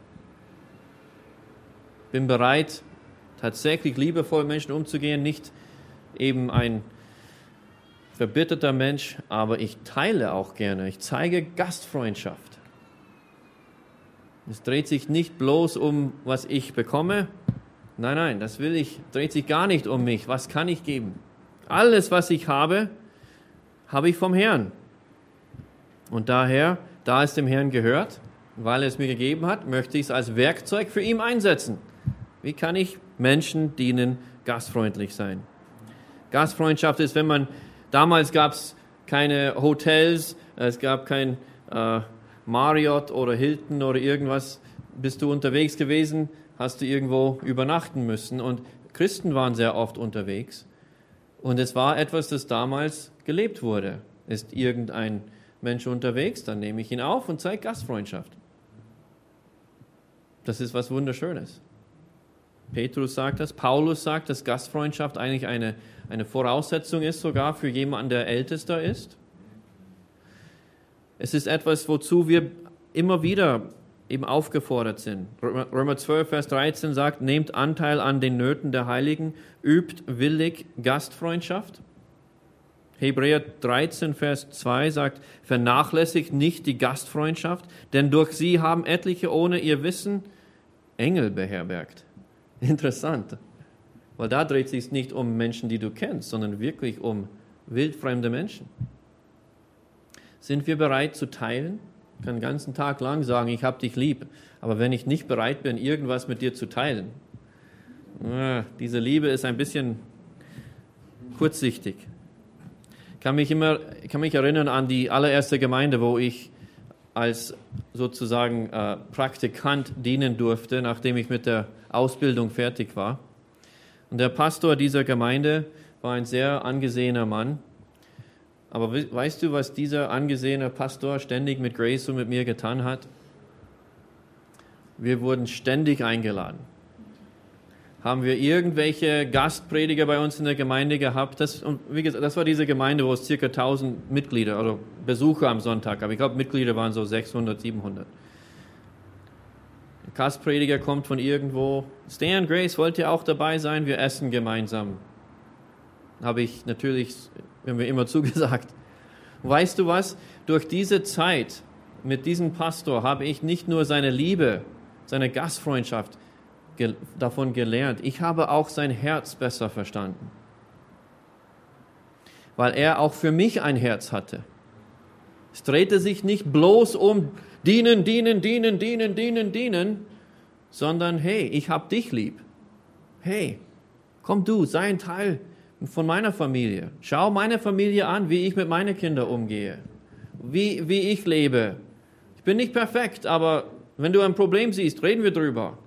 Bin bereit, tatsächlich liebevoll mit Menschen umzugehen, nicht eben ein verbitterter Mensch, aber ich teile auch gerne. Ich zeige Gastfreundschaft. Es dreht sich nicht bloß um, was ich bekomme. Nein, nein, das will ich. Dreht sich gar nicht um mich. Was kann ich geben? Alles, was ich habe, habe ich vom Herrn. Und daher, da es dem Herrn gehört, weil er es mir gegeben hat, möchte ich es als Werkzeug für ihn einsetzen. Wie kann ich Menschen dienen, gastfreundlich sein? Gastfreundschaft ist, wenn man, damals gab es keine Hotels, es gab kein äh, Marriott oder Hilton oder irgendwas. Bist du unterwegs gewesen, hast du irgendwo übernachten müssen. Und Christen waren sehr oft unterwegs. Und es war etwas, das damals gelebt wurde. Ist irgendein Mensch unterwegs, dann nehme ich ihn auf und zeige Gastfreundschaft. Das ist was Wunderschönes. Petrus sagt das, Paulus sagt, dass Gastfreundschaft eigentlich eine, eine Voraussetzung ist, sogar für jemanden, der Ältester ist. Es ist etwas, wozu wir immer wieder eben aufgefordert sind. Römer zwölf, Vers dreizehn sagt, nehmt Anteil an den Nöten der Heiligen, übt willig Gastfreundschaft. Hebräer dreizehn, Vers zwei sagt, vernachlässigt nicht die Gastfreundschaft, denn durch sie haben etliche ohne ihr Wissen Engel beherbergt. Interessant, weil da dreht es sich nicht um Menschen, die du kennst, sondern wirklich um wildfremde Menschen. Sind wir bereit zu teilen? Ich kann den ganzen Tag lang sagen, ich habe dich lieb, aber wenn ich nicht bereit bin, irgendwas mit dir zu teilen, äh, diese Liebe ist ein bisschen kurzsichtig. Ich kann mich immer, ich kann mich erinnern an die allererste Gemeinde, wo ich als sozusagen äh, Praktikant dienen durfte, nachdem ich mit der Ausbildung fertig war. Und der Pastor dieser Gemeinde war ein sehr angesehener Mann. Aber we- weißt du, was dieser angesehene Pastor ständig mit Grace und mit mir getan hat? Wir wurden ständig eingeladen. Haben wir irgendwelche Gastprediger bei uns in der Gemeinde gehabt? Das, und wie gesagt, das war diese Gemeinde, wo es circa tausend Mitglieder oder Besucher am Sonntag gab. Ich glaube, Mitglieder waren so sechshundert, siebenhundert. Der Gastprediger kommt von irgendwo. Stan, Grace, wollt ihr auch dabei sein? Wir essen gemeinsam. Habe ich natürlich, haben wir immer zugesagt. Weißt du was? Durch diese Zeit mit diesem Pastor habe ich nicht nur seine Liebe, seine Gastfreundschaft ge- davon gelernt, ich habe auch sein Herz besser verstanden. Weil er auch für mich ein Herz hatte. Es drehte sich nicht bloß um dienen, dienen, dienen, dienen, dienen, dienen, sondern hey, ich hab dich lieb. Hey, komm du, sei ein Teil von meiner Familie. Schau meine Familie an, wie ich mit meinen Kindern umgehe, wie, wie ich lebe. Ich bin nicht perfekt, aber wenn du ein Problem siehst, reden wir drüber.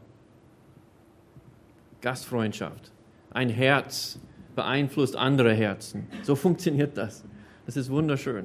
Gastfreundschaft. Ein Herz beeinflusst andere Herzen. So funktioniert das. Das ist wunderschön.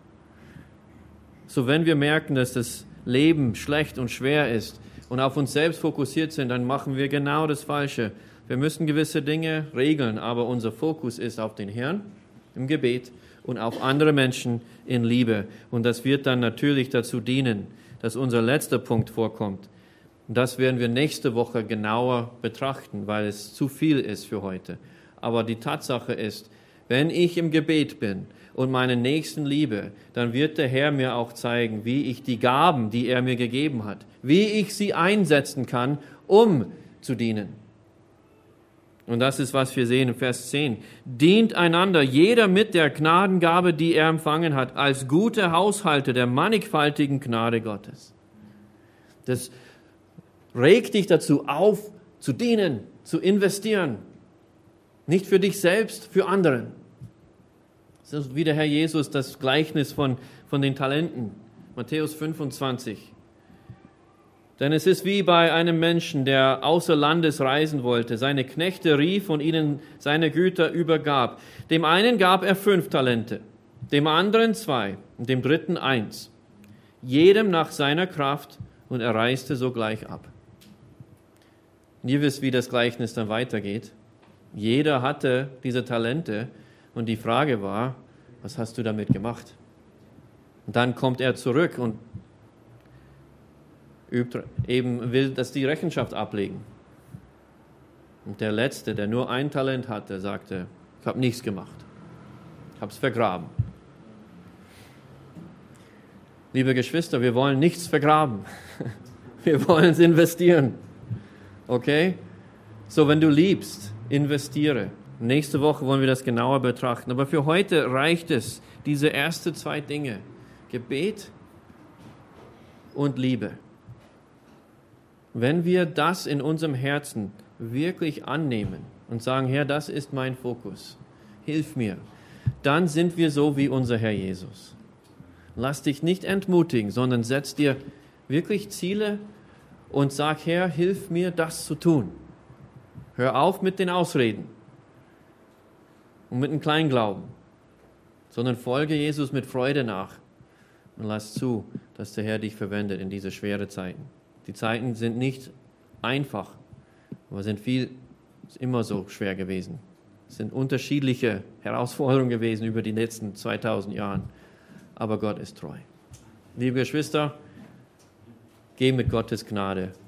So, wenn wir merken, dass das Leben schlecht und schwer ist und auf uns selbst fokussiert sind, dann machen wir genau das Falsche. Wir müssen gewisse Dinge regeln, aber unser Fokus ist auf den Herrn im Gebet und auf andere Menschen in Liebe. Und das wird dann natürlich dazu dienen, dass unser letzter Punkt vorkommt. Und das werden wir nächste Woche genauer betrachten, weil es zu viel ist für heute. Aber die Tatsache ist, wenn ich im Gebet bin und meinen Nächsten liebe, dann wird der Herr mir auch zeigen, wie ich die Gaben, die er mir gegeben hat, wie ich sie einsetzen kann, um zu dienen. Und das ist, was wir sehen in Vers zehn. Dient einander, jeder mit der Gnadengabe, die er empfangen hat, als gute Haushalter der mannigfaltigen Gnade Gottes. Das regt dich dazu auf, zu dienen, zu investieren. Nicht für dich selbst, für anderen. Das ist wie der Herr Jesus, das Gleichnis von, von den Talenten. Matthäus fünfundzwanzig. Denn es ist wie bei einem Menschen, der außer Landes reisen wollte, seine Knechte rief und ihnen seine Güter übergab. Dem einen gab er fünf Talente, dem anderen zwei und dem dritten eins. Jedem nach seiner Kraft, und er reiste sogleich ab. Und ihr wisst, wie das Gleichnis dann weitergeht. Jeder hatte diese Talente und die Frage war, was hast du damit gemacht? Und dann kommt er zurück und übt, eben will, dass die Rechenschaft ablegen. Und der Letzte, der nur ein Talent hatte, sagte, ich habe nichts gemacht. Ich habe es vergraben. Liebe Geschwister, wir wollen nichts vergraben. Wir wollen es investieren. Okay? So, wenn du liebst, investiere. Nächste Woche wollen wir das genauer betrachten. Aber für heute reicht es, diese ersten zwei Dinge. Gebet und Liebe. Wenn wir das in unserem Herzen wirklich annehmen und sagen, Herr, das ist mein Fokus, hilf mir, dann sind wir so wie unser Herr Jesus. Lass dich nicht entmutigen, sondern setz dir wirklich Ziele und sag, Herr, hilf mir, das zu tun. Hör auf mit den Ausreden und mit dem Kleinglauben, sondern folge Jesus mit Freude nach und lass zu, dass der Herr dich verwendet in diese schweren Zeiten. Die Zeiten sind nicht einfach, aber sind viel, ist immer so schwer gewesen. Es sind unterschiedliche Herausforderungen gewesen über die letzten zweitausend Jahre. Aber Gott ist treu. Liebe Geschwister, geh mit Gottes Gnade